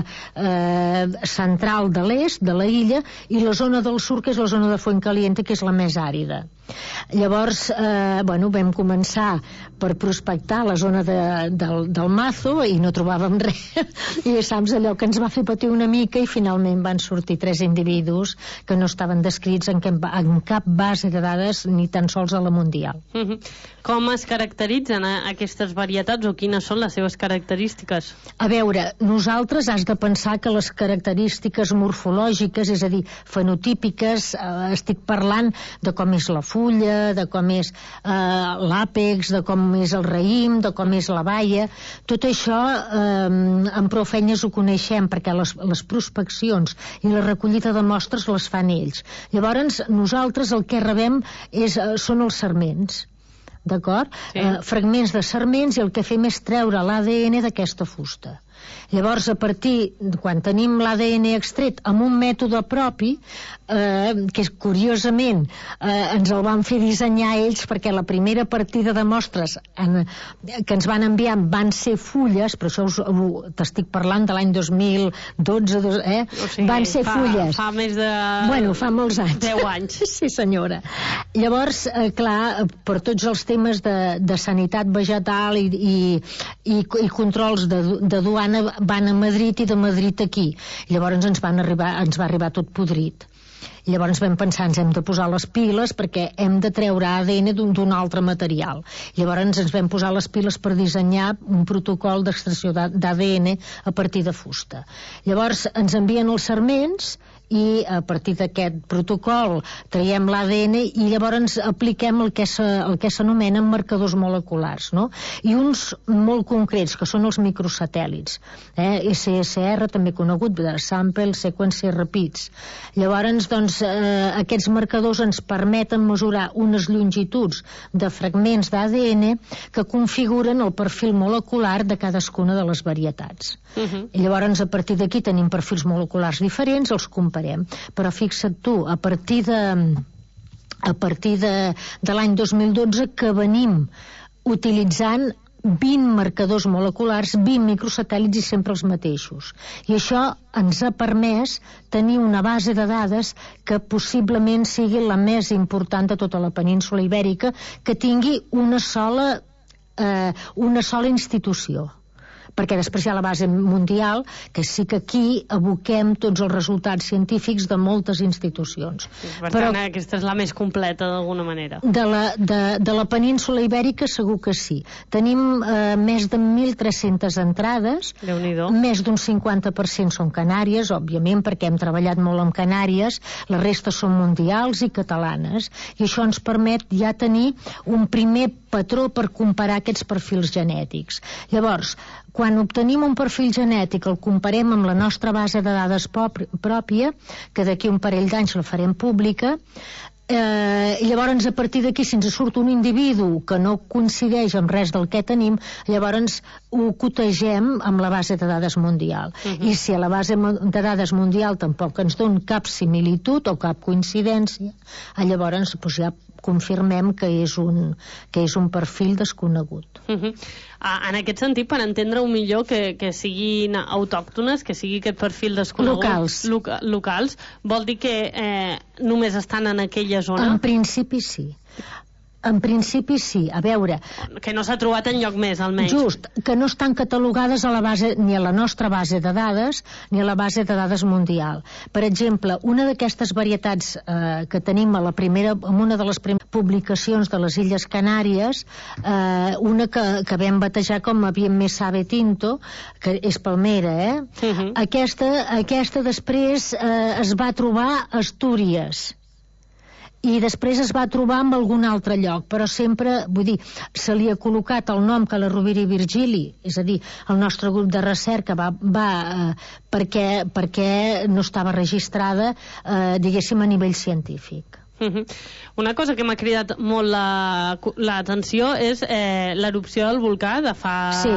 eh, central de l'est de la illa, i la zona del sud, que és la zona de Fuencaliente, que és la més àrida. Llavors, eh, bueno, vam començar per prospectar la zona de, del, del Mazo i no trobàvem res. I saps, allò que ens va fer patir una mica, i finalment van sortir tres individus que no estaven descrits en, en cap base de dades, ni tan sols a la mundial. Uh-huh. Com es caracteritzen eh, aquestes varietats, o quines són les seves característiques? A veure, nosaltres has de pensar que les característiques morfològiques, és a dir, fenotípiques, eh, estic parlant de com és la fulla, de com és eh, l'àpex, de com és el raïm, de com és la baia. Tot això eh, en prou feines ho coneixem, perquè les, les prospeccions i la recollida de mostres les fan ells. Llavors, nosaltres el que rebem és, eh, són els sarments, d'acord? Sí. Eh, fragments de sarments, i el que fem és treure l'A D N d'aquesta fusta. Llavors, a partir, quan tenim l'A D N extret amb un mètode propi, eh, que és, curiosament, eh, ens el van fer dissenyar ells, perquè la primera partida de mostres en, que ens van enviar van ser fulles, però això us, uh, t'estic parlant de l'any dos mil dotze, dos, eh? O sigui, van ser fa, fulles. Fa més de... Bueno, fa molts anys. deu anys. Sí, senyora. Llavors, eh, clar, per tots els temes de, de sanitat vegetal i, i, i, i controls de, de duana, van a Madrid, i de Madrid aquí. Llavors ens, van arribar, ens va arribar tot podrit. Llavors vam pensar, ens hem de posar les piles perquè hem de treure A D N d'un altre material. Llavors ens vam posar les piles per dissenyar un protocol d'extracció d'A D N a partir de fusta. Llavors ens envien els sarments, i a partir d'aquest protocol traiem l'A D N, i llavors apliquem el que s'anomenen marcadors moleculars, no? I uns molt concrets, que són els microsatèl·lits, eh? S S R, també conegut de Sample Sequence Repeats. Llavors, doncs, eh, aquests marcadors ens permeten mesurar unes longituds de fragments d'A D N que configuren el perfil molecular de cadascuna de les varietats. Uh-huh. I llavors, a partir d'aquí tenim perfils moleculars diferents, els comparem. Però fixa't tu, a partir de a partir de, de l'any dos mil dotze que venim utilitzant vint marcadors moleculars, vint microsatèl·lits, i sempre els mateixos. I això ens ha permès tenir una base de dades que possiblement sigui la més important de tota la península ibèrica, que tingui una sola eh, una sola institució. Perquè després hi ha la base mundial, que sí que aquí aboquem tots els resultats científics de moltes institucions. Per Però, tant, aquesta és la més completa, d'alguna manera. De la, de, de la península ibèrica segur que sí. Tenim eh, més de mil tres-centes entrades, més d'un cinquanta per cent són canàries, òbviament, perquè hem treballat molt amb Canàries, la resta són mundials i catalanes, i això ens permet ja tenir un primer patró per comparar aquests perfils genètics. Llavors, quan obtenim un perfil genètic, el comparem amb la nostra base de dades pròpia, que d'aquí un parell d'anys la farem pública, eh, llavors a partir d'aquí, si ens surt un individu que no coincideix amb res del que tenim, llavors ho cotegem amb la base de dades mundial. Uh-huh. I si a la base de dades mundial tampoc ens dona cap similitud o cap coincidència, llavors doncs, ja confirmem que és un, que és un perfil desconegut. Uh-huh. En aquest sentit, per entendre-ho millor, que, que siguin autòctones, que sigui aquest perfil desconegut... Locals. Loca, locals, vol dir que eh, només estan en aquella zona? En principi sí. En principi sí, a veure... Que no s'ha trobat en lloc més, almenys. Just, que no estan catalogades a la base, ni a la nostra base de dades, ni a la base de dades mundial. Per exemple, una d'aquestes varietats eh, que tenim a la primera, en una de les primeres publicacions de les Illes Canàries, eh, una que, que vam batejar com a Bien Me Sabe Tinto, que és palmera, eh? Uh-huh. Aquesta, aquesta després eh, es va trobar a Astúries, i després es va trobar en algun altre lloc, però sempre, vull dir, se li ha col·locat el nom que la Rovira i Virgili, és a dir, el nostre grup de recerca va, va eh, perquè, perquè no estava registrada, eh, diguéssim, a nivell científic. Uh-huh. Una cosa que m'ha cridat molt l'atenció la, és eh, l'erupció del volcà de fa sí.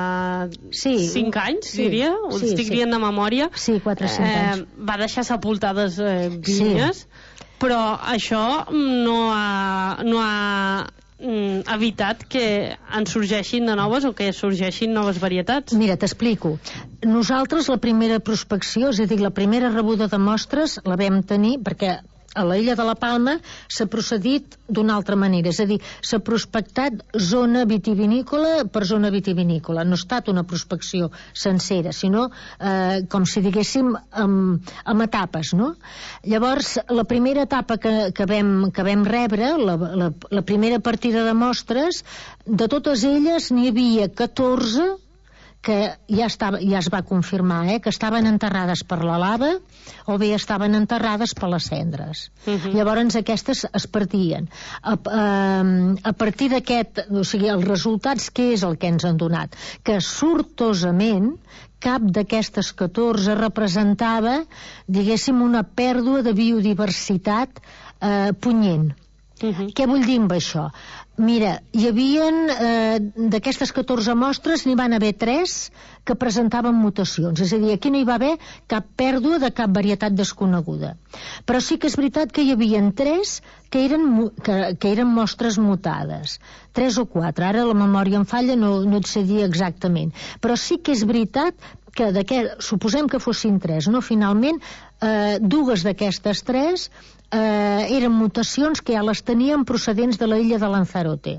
Sí. cinc anys, sí. diria, ho sí, estic sí. dient de memòria. Sí, quatre o cinc eh, anys. Va deixar sepultades eh, vinyes, sí. però això no ha, no ha mm, evitat que en sorgeixin de noves o que sorgeixin noves varietats. Mira, t'explico. Nosaltres la primera prospecció, és a dir, la primera rebuda de mostres la vam tenir perquè a l'illa de la Palma s'ha procedit d'una altra manera, és a dir, s'ha prospectat zona vitivinícola per zona vitivinícola, no ha estat una prospecció sencera, sinó eh, com si diguéssim amb, amb etapes, no? Llavors, la primera etapa que, que, vam, que vam rebre, la, la, la primera partida de mostres, de totes elles n'hi havia catorze que ja, estava, ja es va confirmar, eh, que estaven enterrades per la lava o bé estaven enterrades per les cendres. Uh-huh. Llavors aquestes es perdien. A, a, a partir d'aquest, o sigui, els resultats, què és el que ens han donat? Que sortosament cap d'aquestes catorze representava, diguéssim, una pèrdua de biodiversitat eh, punyent. Uh-huh. Què vull dir amb això? Mira, hi havia eh, d'aquestes catorze mostres n'hi van haver tres que presentaven mutacions, és a dir, aquí no hi va haver cap pèrdua de cap varietat desconeguda, però sí que és veritat que hi havia tres que eren, que, que eren mostres mutades, tres o quatre, ara la memòria em falla, no, no et sé dir exactament, però sí que és veritat que suposem que fossin tres, no? Finalment eh, dues d'aquestes tres eh, eren mutacions que ja les tenien procedents de l'illa de Lanzarote,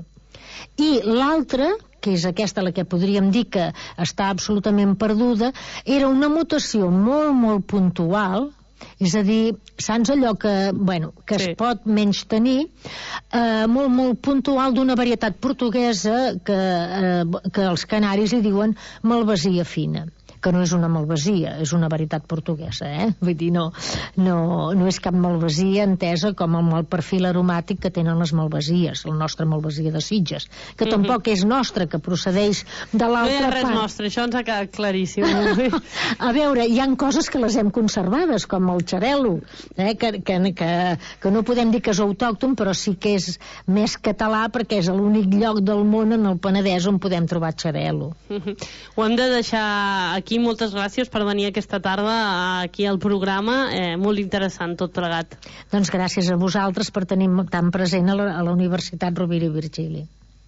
i l'altra, que és aquesta la que podríem dir que està absolutament perduda, era una mutació molt molt puntual, és a dir, saps allò que, bueno, que sí. es pot menys tenir, eh, molt molt puntual d'una varietat portuguesa que, eh, que els canaris hi diuen malvasia fina, que no és una malvasia, és una varietat portuguesa, eh? Vull dir, no, no, no és cap malvasia entesa com amb el perfil aromàtic que tenen les malvasies, la nostra malvasia de Sitges, que mm-hmm. tampoc és nostra, que procedeix de l'altra part. No hi ha res nostre, això ens ha quedat claríssim. A veure, hi han coses que les hem conservades, com el xarel·lo, eh? que, que, que, que no podem dir que és autòcton, però sí que és més català perquè és l'únic lloc del món en el Penedès on podem trobar xarel·lo. Mm-hmm. Ho hem de deixar aquí. Moltes gràcies per venir aquesta tarda aquí al programa, eh, molt interessant tot plegat. Doncs gràcies a vosaltres per tenir tan present a la, a la Universitat Rovira i Virgili.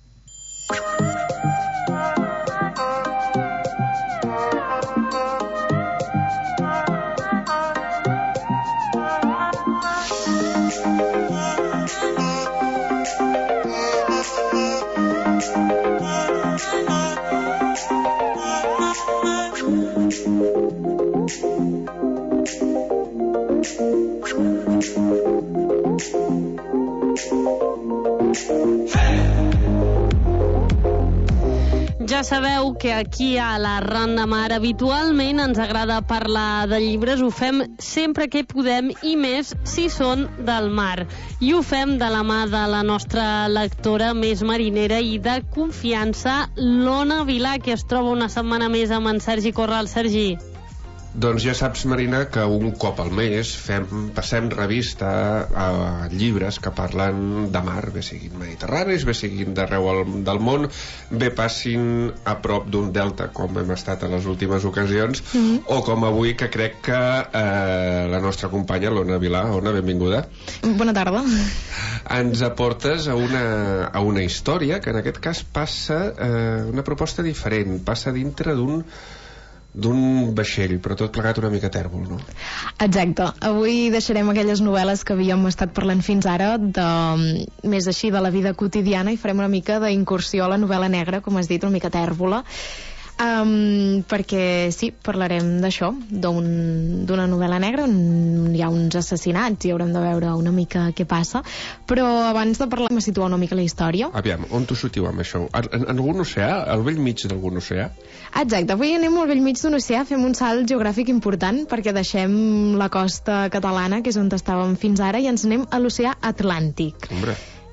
Ja sabeu que aquí a la Ran de Mar habitualment ens agrada parlar de llibres, ho fem sempre que podem i més si són del mar. I ho fem de la mà de la nostra lectora més marinera i de confiança, l'Ona Vilà, que es troba una setmana més amb en Sergi Corral. Sergi. Doncs ja saps, Marina, que un cop al mes fem, passem revista a llibres que parlen de mar, bé siguin mediterranis, bé siguin d'arreu del món, bé passin a prop d'un delta, com hem estat a les últimes ocasions, mm-hmm. o com avui, que crec que eh, la nostra companya, l'Ona Vilà, Ona, benvinguda. Bona tarda. Ens aportes a una, a una història que en aquest cas passa eh, una proposta diferent, passa dintre d'un d'un vaixell, però tot plegat una mica tèrbol, no? Exacte. Avui deixarem aquelles novel·les que havíem estat parlant fins ara, de, més així de la vida quotidiana, i farem una mica d'incursió a la novel·la negra, com has dit, una mica tèrbola. Um, perquè sí, parlarem d'això, d'una un, novel·la negra on hi ha uns assassinats i haurem de veure una mica què passa, però abans de parlar me situar una mica la història. Aviam, on t'ho situem això? En, en algun oceà? Al vell mig d'algun oceà? Exacte, avui anem al vell mig d'un oceà, fem un salt geogràfic important perquè deixem la costa catalana, que és on estàvem fins ara, i ens anem a l'oceà Atlàntic. Hombre.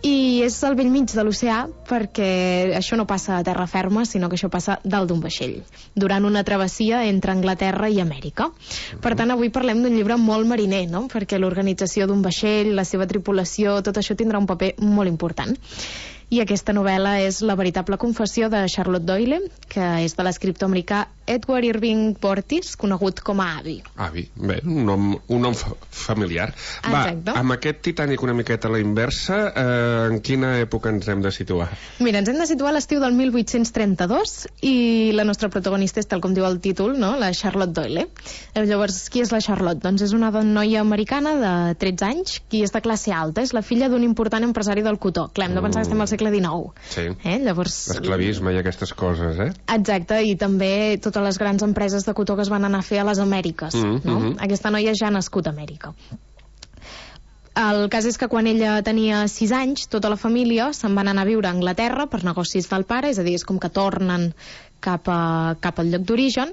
i és al bell mig de l'oceà perquè això no passa a terra ferma, sinó que això passa dalt d'un vaixell, durant una travessia entre Anglaterra i Amèrica. Per tant, avui parlem d'un llibre molt mariner, no? Perquè l'organització d'un vaixell, la seva tripulació, tot això tindrà un paper molt important. I aquesta novel·la és la veritable confessió de Charlotte Doyle, que és de l'escriptor americà Edward Irving Portis, conegut com a Avi. Avi, bé, un nom, un nom fa familiar. Exacte. Va, amb aquest Titanic una miqueta a la inversa, eh, en quina època ens hem de situar? Mira, ens hem de situar a l'estiu del mil vuit-cents trenta-dos i la nostra protagonista és, tal com diu el títol, no? La Charlotte Doyle. Eh, llavors, qui és la Charlotte? Doncs és una noia americana de tretze anys, qui és de classe alta, és la filla d'un important empresari del cotó. Clar, hem de pensar que estem al segle dinou. Sí, eh? Llavors, l'esclavisme i aquestes coses, eh? Exacte, i també totes les grans empreses de cotó que es van anar a fer a les Amèriques, mm, no? Mm-hmm. Aquesta noia ja ha nascut a Amèrica. El cas és que quan ella tenia sis anys, tota la família se'n van anar a viure a Anglaterra per negocis del pare, és a dir, és com que tornen cap, a, cap al lloc d'origen,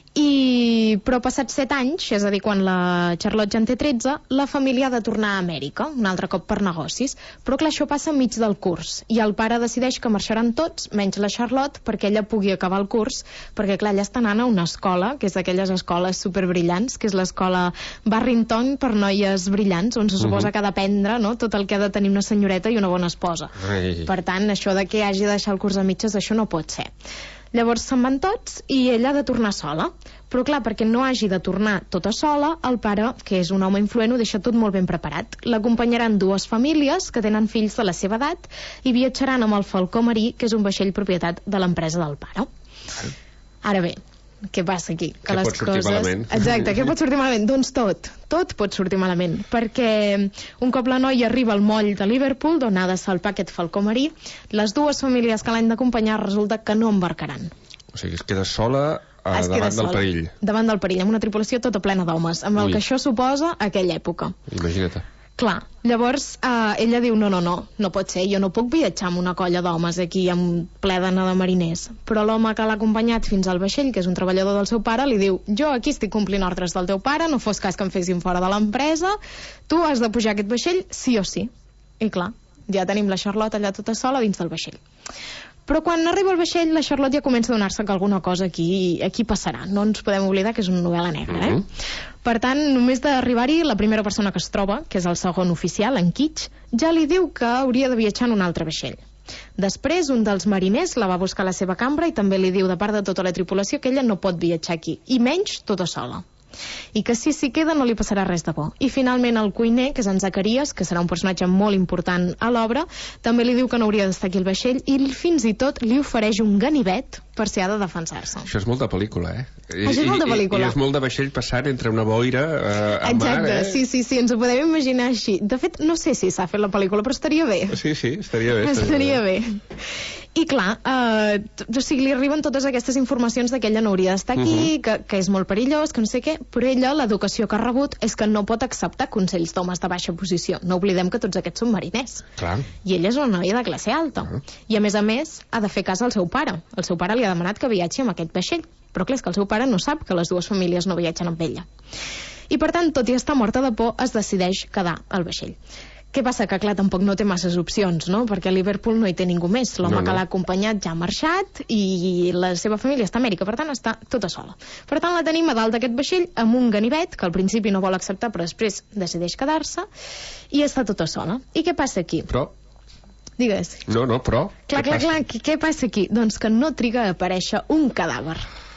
i però passats set anys, és a dir, quan la Charlotte ja en té tretze, la família ha de tornar a Amèrica, un altre cop per negocis, però clar, això passa enmig del curs, i el pare decideix que marxaran tots, menys la Charlotte, perquè ella pugui acabar el curs, perquè clar, ella està anant a una escola, que és d'aquelles escoles superbrillants, que és l'escola Barrington per noies brillants, on se suposa Mhm. que ha d'aprendre, no?, tot el que ha de tenir una senyoreta i una bona esposa. Ai. Per tant, això de que hagi de deixar el curs a mitges, això no pot ser. Llavors se'n van tots i ella ha de tornar sola. Però clar, perquè no hagi de tornar tota sola, el pare, que és un home influent, ho deixa tot molt ben preparat. L'acompanyaran dues famílies que tenen fills de la seva edat i viatjaran amb el Falcó Marí, que és un vaixell propietat de l'empresa del pare. Ara bé, què passa aquí? Què pot sortir malament? Exacte, què pot sortir malament? Doncs tot, tot pot sortir malament, perquè un cop la noia arriba al moll de Liverpool, d'on ha de salpar aquest Falcó Marí, les dues famílies que l'han d'acompanyar resulta que no embarcaran. O sigui, es queda sola eh, Es queda davant del sola, perill. Davant del perill, amb una tripulació tota plena d'homes, amb el Ui. que això suposa a aquella època. Imagina't. Clar, llavors eh, ella diu, no, no, no, no pot ser, jo no puc viatjar amb una colla d'homes aquí amb ple d'anar de mariners. Però l'home que l'ha acompanyat fins al vaixell, que és un treballador del seu pare, li diu, jo aquí estic complint ordres del teu pare, no fos cas que em fessin fora de l'empresa, tu has de pujar aquest vaixell sí o sí. I clar, ja tenim la Charlotte allà tota sola dins del vaixell. Però quan arriba al vaixell, la Charlotte ja comença a donar-se que alguna cosa aquí, aquí passarà. No ens podem oblidar que és una novel·la negra, eh? Per tant, només d'arribar-hi, la primera persona que es troba, que és el segon oficial, en Kitsch, ja li diu que hauria de viatjar en un altre vaixell. Després, un dels mariners la va buscar a la seva cambra i també li diu, de part de tota la tripulació, que ella no pot viatjar aquí, i menys tota sola. I que si s'hi queda no li passarà res de bo. I finalment el cuiner, que és en Zacarías, que serà un personatge molt important a l'obra, també li diu que no hauria d'estar aquí al vaixell i fins i tot li ofereix un ganivet per si ha de defensar-se. Això és molt de pel·lícula, eh? I, Això és molt de pel·lícula. I, i és molt de vaixell passant entre una boira eh, a Exacte, mar, eh? sí, sí, sí, ens ho podem imaginar així. De fet, no sé si s'ha fet la pel·lícula, però estaria bé. Sí, sí, estaria bé. Estaria bé. I clar, eh, o sigui, li arriben totes aquestes informacions de que ella no hauria d'estar aquí, uh -huh. que, que és molt perillós, que no sé què, però ella, l'educació que ha rebut és que no pot acceptar consells d'homes de baixa posició. No oblidem que tots aquests són mariners. Clar. I ella és una noia de classe alta. Uh -huh. I a més a més, ha de fer cas al seu pare. El seu pare li ha demanat que viatgi amb aquest vaixell. Però clar, és que el seu pare no sap que les dues famílies no viatgen amb ella. I per tant, tot i estar morta de por, es decideix quedar al vaixell. Què passa? Que clar, tampoc no té masses opcions, no? Perquè a Liverpool no hi té ningú més. L'home No, no. que l'ha acompanyat ja ha marxat i la seva família està a Amèrica, per tant està tota sola. Per tant la tenim a dalt d'aquest vaixell amb un ganivet, que al principi no vol acceptar però després decideix quedar-se, i està tota sola. I què passa aquí? Però... Digues. No, no, però... Clar, què clar, passa? clar, què, què passa aquí? Doncs que no triga a aparèixer un cadàver.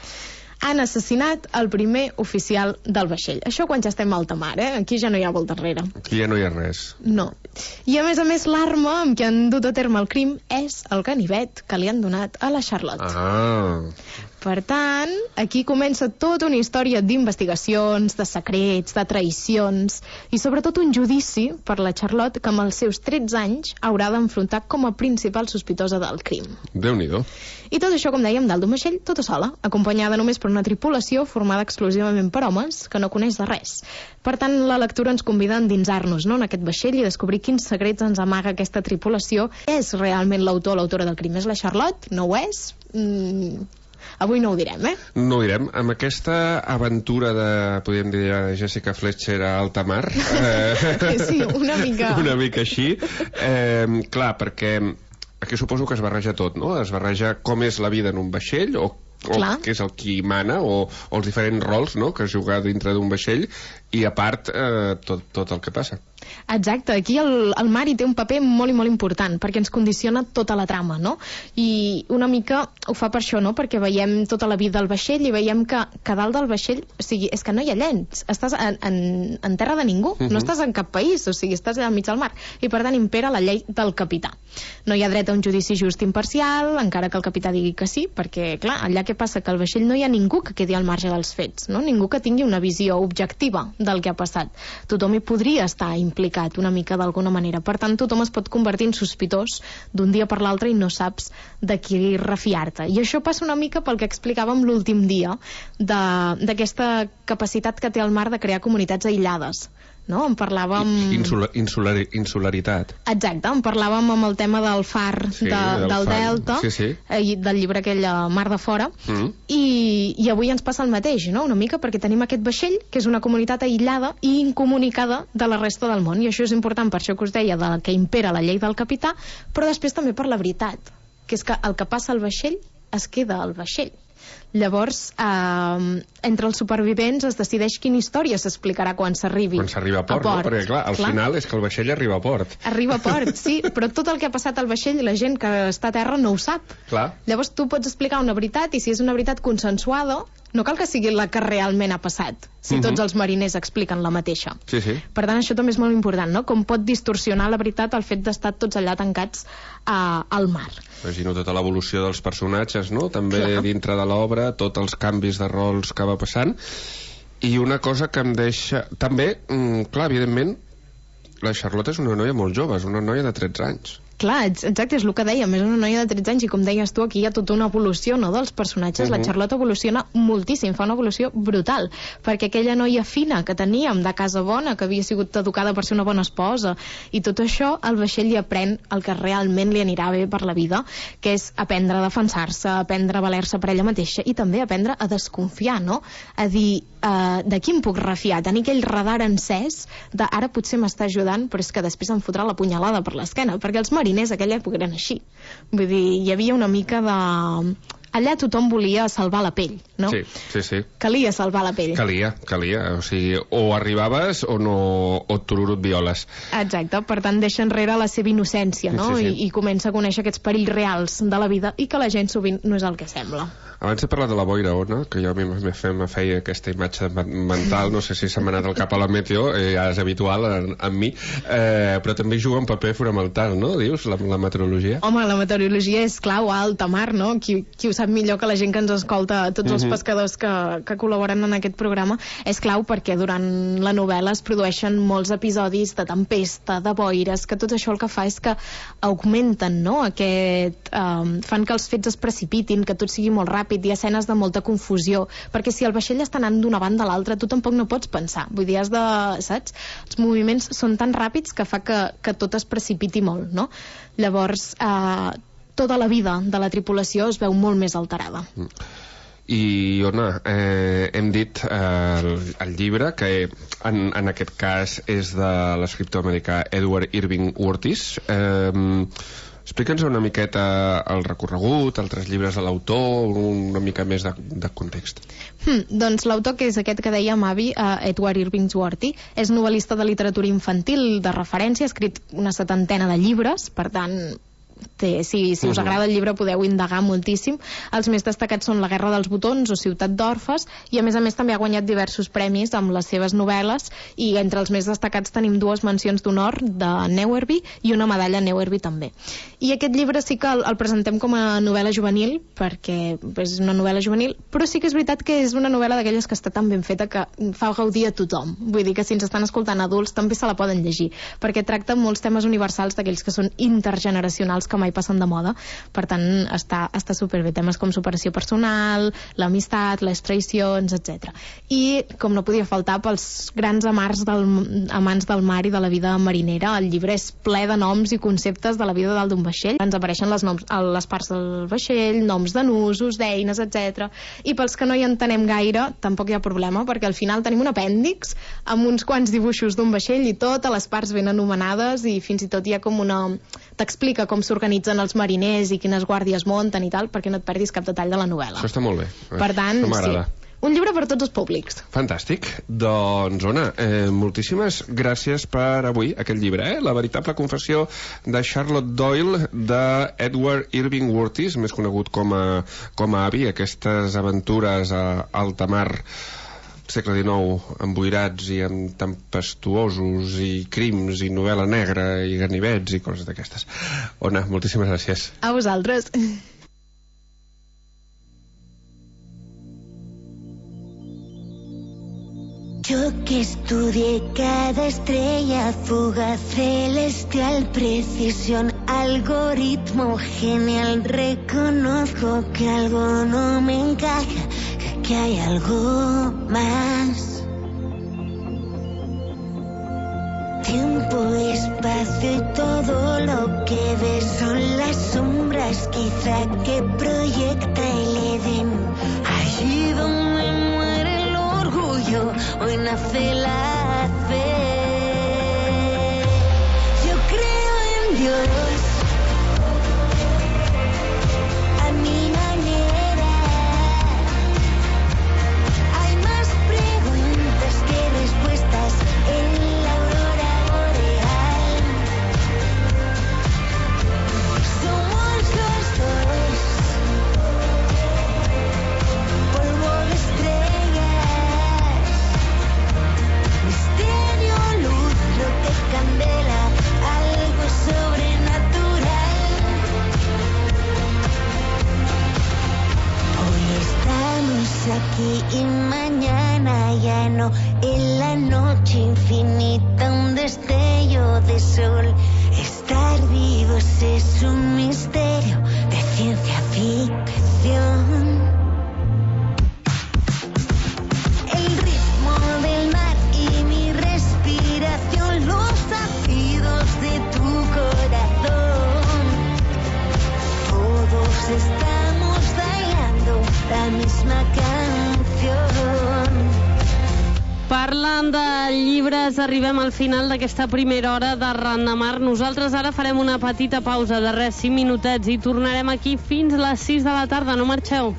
Han assassinat el primer oficial del vaixell. Això quan ja estem a alta mar, eh? Aquí ja no hi ha volta enrere. Aquí ja no hi ha res. No. I a més a més l'arma amb què han dut a terme el crim és el ganivet que li han donat a la Charlotte. Ah... Per tant, aquí comença tota una història d'investigacions, de secrets, de traïcions i sobretot un judici per la Charlotte que amb els seus tretze anys haurà d'enfrontar com a principal sospitosa del crim. Déu-n'hi-do. I tot això, com dèiem, dalt d'un vaixell, tota sola, acompanyada només per una tripulació formada exclusivament per homes que no coneix de res. Per tant, la lectura ens convida a endinsar-nos, no?, en aquest vaixell i descobrir quins secrets ens amaga aquesta tripulació. És realment l'autor o l'autora del crim? És la Charlotte? No ho és? Mm... Avui no ho direm, eh? No ho direm. Amb aquesta aventura de, podríem dir, de Jessica Fletcher a alta mar... Eh, sí, una mica... una mica així. Eh, clar, perquè aquí suposo que es barreja tot, no? Es barreja com és la vida en un vaixell, o, o què és el qui mana, o, o els diferents rols, no?, que es juga dintre d'un vaixell, i a part eh, tot, tot el que passa. Exacte, aquí el, el mar hi té un paper molt i molt important, perquè ens condiciona tota la trama, no? I una mica ho fa per això, no? Perquè veiem tota la vida del vaixell i veiem que, que dalt del vaixell, o sigui, és que no hi ha llenç, estàs en, en, en terra de ningú, uh-huh. no estàs en cap país, o sigui, estàs al mig del mar, i per tant impera la llei del capità. No hi ha dret a un judici just i imparcial, encara que el capità digui que sí, perquè, clar, allà què passa? Que al vaixell no hi ha ningú que quedi al marge dels fets, no? Ningú que tingui una visió objectiva del que ha passat. Tothom hi podria estar implicat una mica d'alguna manera. Per tant, tothom es pot convertir en sospitós d'un dia per l'altre i no saps de qui refiar-te. I això passa una mica pel que explicàvem l'últim dia d'aquesta capacitat que té el mar de crear comunitats aïllades. No? En parlàvem... Insula, insular, insularitat. Exacte, en parlàvem amb el tema del far sí, de, del, del far. Delta, sí, sí. Eh, del llibre aquell Mar de Fora, mm. i, i avui ens passa el mateix, no? Una mica, perquè tenim aquest vaixell, que és una comunitat aïllada i incomunicada de la resta del món, i això és important, per això que us deia, de que impera la llei del capità, però després també per la veritat, que és que el que passa al vaixell es queda al vaixell. Llavors, eh, entre els supervivents es decideix quina història s'explicarà quan s'arribi quan s'arriba a port, a port. No? Perquè clar, al clar. final és que el vaixell arriba a port. Arriba a port, sí, però tot el que ha passat al vaixell la gent que està a terra no ho sap. Clar. Llavors tu pots explicar una veritat, i si és una veritat consensuada, no cal que sigui la que realment ha passat, si tots els mariners expliquen la mateixa. Sí, sí. Per tant, això també és molt important, no? Com pot distorsionar la veritat el fet d'estar tots allà tancats uh, al mar. Imagino tota l'evolució dels personatges, no? També clar. Dintre de l'obra, tots els canvis de rols que va passant. I una cosa que em deixa... També, mm, clar, evidentment, la Charlotte és una noia molt jove, és una noia de tretze anys. Clar, exacte, és el que dèiem, és una noia de tretze anys i com deies tu, aquí hi ha tota una evolució, no?, dels personatges. Uh-huh. La Charlotte evoluciona moltíssim, fa una evolució brutal, perquè aquella noia fina que teníem de casa bona, que havia sigut educada per ser una bona esposa, i tot això, el vaixell li aprèn el que realment li anirà bé per la vida, que és aprendre a defensar-se, aprendre a valer-se per ella mateixa i també aprendre a desconfiar, no?, a dir, uh, de qui em puc refiar, tenir aquell radar encès de ara potser m'està ajudant, però és que després em fotrà la punyalada per l'esquena, perquè els mariners a aquella època eren així. Vull dir, hi havia una mica de... Allà tothom volia salvar la pell, no? Sí, sí, sí. Calia salvar la pell. Calia, calia. O sigui, o arribaves o no... o tururut violes. Exacte. Per tant, deixa enrere la seva innocència, no? Sí, sí. I, I comença a conèixer aquests perills reals de la vida i que la gent sovint no és el que sembla. Abans he parlat de la boira, Ona, que jo a mi me feia aquesta imatge mental, no sé si s'ha anat al cap a la meteo, eh, ja és habitual en, en mi, eh, però també juga un paper fonamental, no? Dius, la, la meteorologia? Home, la meteorologia és clau a alta mar, no? Qui, qui ho sap millor que la gent que ens escolta, tots els uh-huh. pescadors que, que col·laboren en aquest programa, és clau perquè durant la novel·la es produeixen molts episodis de tempesta, de boires, que tot això el que fa és que augmenten, no? Aquest, eh, fan que els fets es precipitin, que tot sigui molt ràpid, hi ha escenes de molta confusió, perquè si el vaixell està anant d'una banda a l'altra, tu tampoc no pots pensar, vull dir, has de, saps? Els moviments són tan ràpids que fa que, que tot es precipiti molt, no? Llavors, eh, tota la vida de la tripulació es veu molt més alterada. I, Ona, eh, hem dit eh, el, el llibre, que en, en aquest cas és de l'escriptor americà Edward Irving Curtis. Eh, Explica'ns una miqueta el recorregut, altres llibres de l'autor, una mica més de, de context. Hmm, doncs l'autor, que és aquest que deia Mavi, uh, Edward Irving Curtis, és novel·lista de literatura infantil de referència, ha escrit una setantena de llibres, per tant... Té, si, si us agrada el llibre podeu indagar moltíssim. Els més destacats són La guerra dels botons o Ciutat d'Orfes, i a més a més també ha guanyat diversos premis amb les seves novel·les, i entre els més destacats tenim dues mencions d'honor de Neuerby i una medalla Neuerby també. I aquest llibre sí que el, el presentem com a novel·la juvenil, perquè és una novel·la juvenil, però sí que és veritat que és una novel·la d'aquelles que està tan ben feta que fa gaudir a tothom. Vull dir que si ens estan escoltant adults també se la poden llegir, perquè tracta molts temes universals d'aquells que són intergeneracionals els que mai passen de moda. Per tant, està, està superbé. Temes com superació personal, l'amistat, les traïcions, etcètera. I, com no podia faltar, pels grans amants del, amants del mar i de la vida marinera, el llibre és ple de noms i conceptes de la vida dalt d'un vaixell. Ens apareixen les, noms, les parts del vaixell, noms de nusos, d'eines, etcètera. I pels que no hi entenem gaire, tampoc hi ha problema, perquè al final tenim un apèndix amb uns quants dibuixos d'un vaixell i totes les parts ben anomenades, i fins i tot hi ha com una... t'explica com s'organitzen els mariners i quines guàrdies munten i tal, perquè no et perdis cap detall de la novel·la. Això està molt bé. Per tant, sí, un llibre per tots els públics. Fantàstic. Doncs, Ona, eh, moltíssimes gràcies per avui, aquest llibre, eh? La veritable confessió de Charlotte Doyle, d'Edward Irving Curtis, més conegut com a, com a avi, aquestes aventures a alta mar segle dinou, emboirats i amb tempestuosos i crims i novel·la negra i ganivets i coses d'aquestes. Ona, moltíssimes gràcies. A vosaltres. Yo que estudié cada estrella fugaz celestial, precisión, algoritmo genial, reconozco que algo no me encaja, que hay algo más. Tiempo, espacio y todo lo que ves son las sombras quizá que proyecta el Edén. Allí donde muere el orgullo, hoy nace la fe. Yo creo en Dios, a mi manera. Hay más preguntas que respuestas en la aurora boreal. Somos los dos, polvo de estrellas, misterio, luz, lo que candela, algo sobrenatural. Hoy estamos aquí y mañana ya no, en la noche infinita un destello de sol. Estar vivos es un misterio de ciencia ficción. El ritmo del mar y mi respiración, los latidos de tu corazón. Todos estamos bailando la misma canción. Parlant de llibres, arribem al final d'aquesta primera hora de Ran de Mar. Nosaltres ara farem una petita pausa de res, cinc minutets, i tornarem aquí fins les sis de la tarda. No marxeu.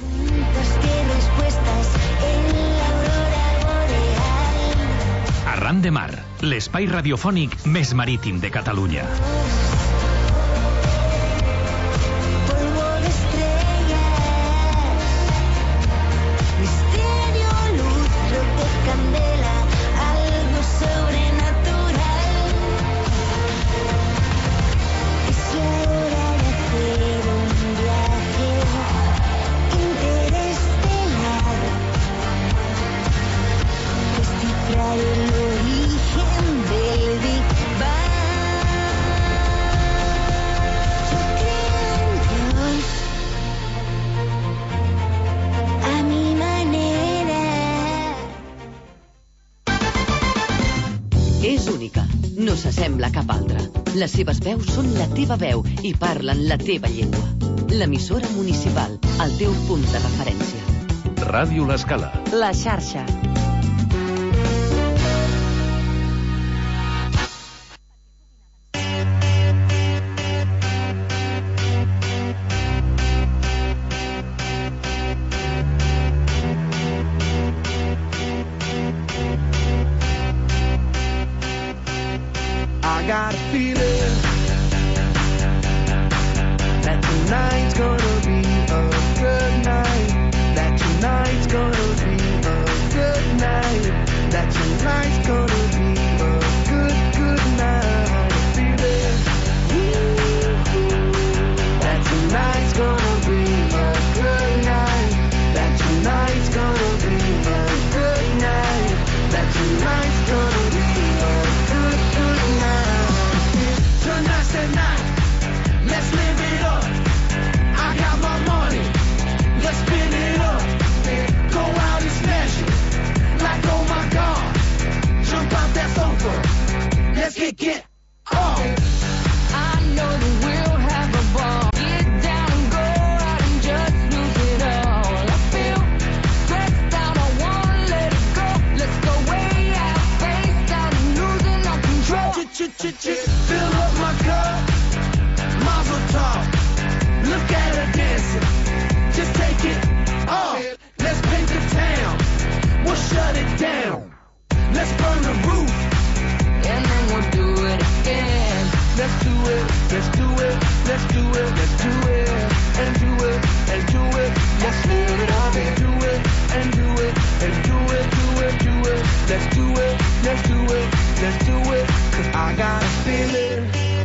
Arran de Mar, l'espai radiofònic més marítim de Catalunya. Misterio, luz, lo que candela, algo sobrenatural. Es la hora de hacer un viaje interestelar, descifrar el origen del Big Bang. Yo creo en Dios, a mi manera. És única, no s'assembla a cap altra. Les seves veus són la teva veu i parlen la teva llengua. L'emissora municipal, el teu punt de referència. Ràdio L'Escala. La xarxa. I got a feeling that tonight's gonna be a good night. That tonight's gonna be a good night. That tonight's gonna be a good, good night. Feeling that tonight's gonna be a good night. That tonight's gonna be a good night. That tonight's gonna be a good, good night. Tonight's the night. Let's live it. kick it off. I know that we'll have a ball. Get down and go out and just lose it all. I feel stressed out, I wanna let it go. Let's go way out, face down and losing our control. Fill up my cup, mazel tov. Look at her dancing, just take it off. Let's paint the town, we'll shut it down. Let's burn the roof, and then we'll do it again. Let's do it, let's do it, let's do it, let's do it, and do it, and do it. Let's live it up and do it, and do it, and do it, do it, do it. Let's do it, let's do it, let's do it. Cause I got a feeling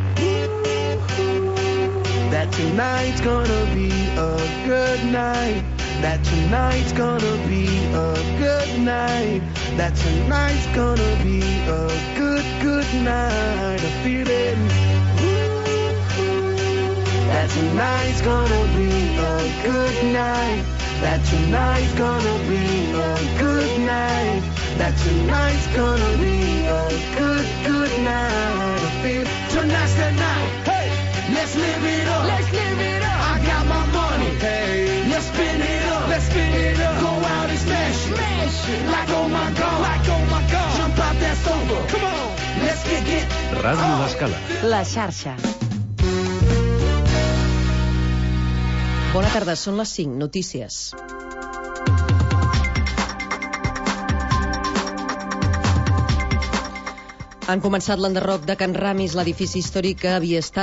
that tonight's gonna be a good night. That tonight's gonna be a good night. That tonight's gonna be a good, good night. A feeling that tonight's gonna be a good night. That tonight's gonna be a good night. That tonight's gonna be a good, good night. I feel tonight's the night. Hey, let's live it up. Let's live it up. I got my money. Hey, let's spin it up. Let's spin it up. Go out and smash it. Smash it. Like oh my god. Like oh my god. Jump out that sofa. Come on. Let's kick it. Ràdio d'Escala. La xarxa. Bona tarda, són les cinc notícies. Han començat l'enderroc de Can Ramis, l'edifici històric que havia estat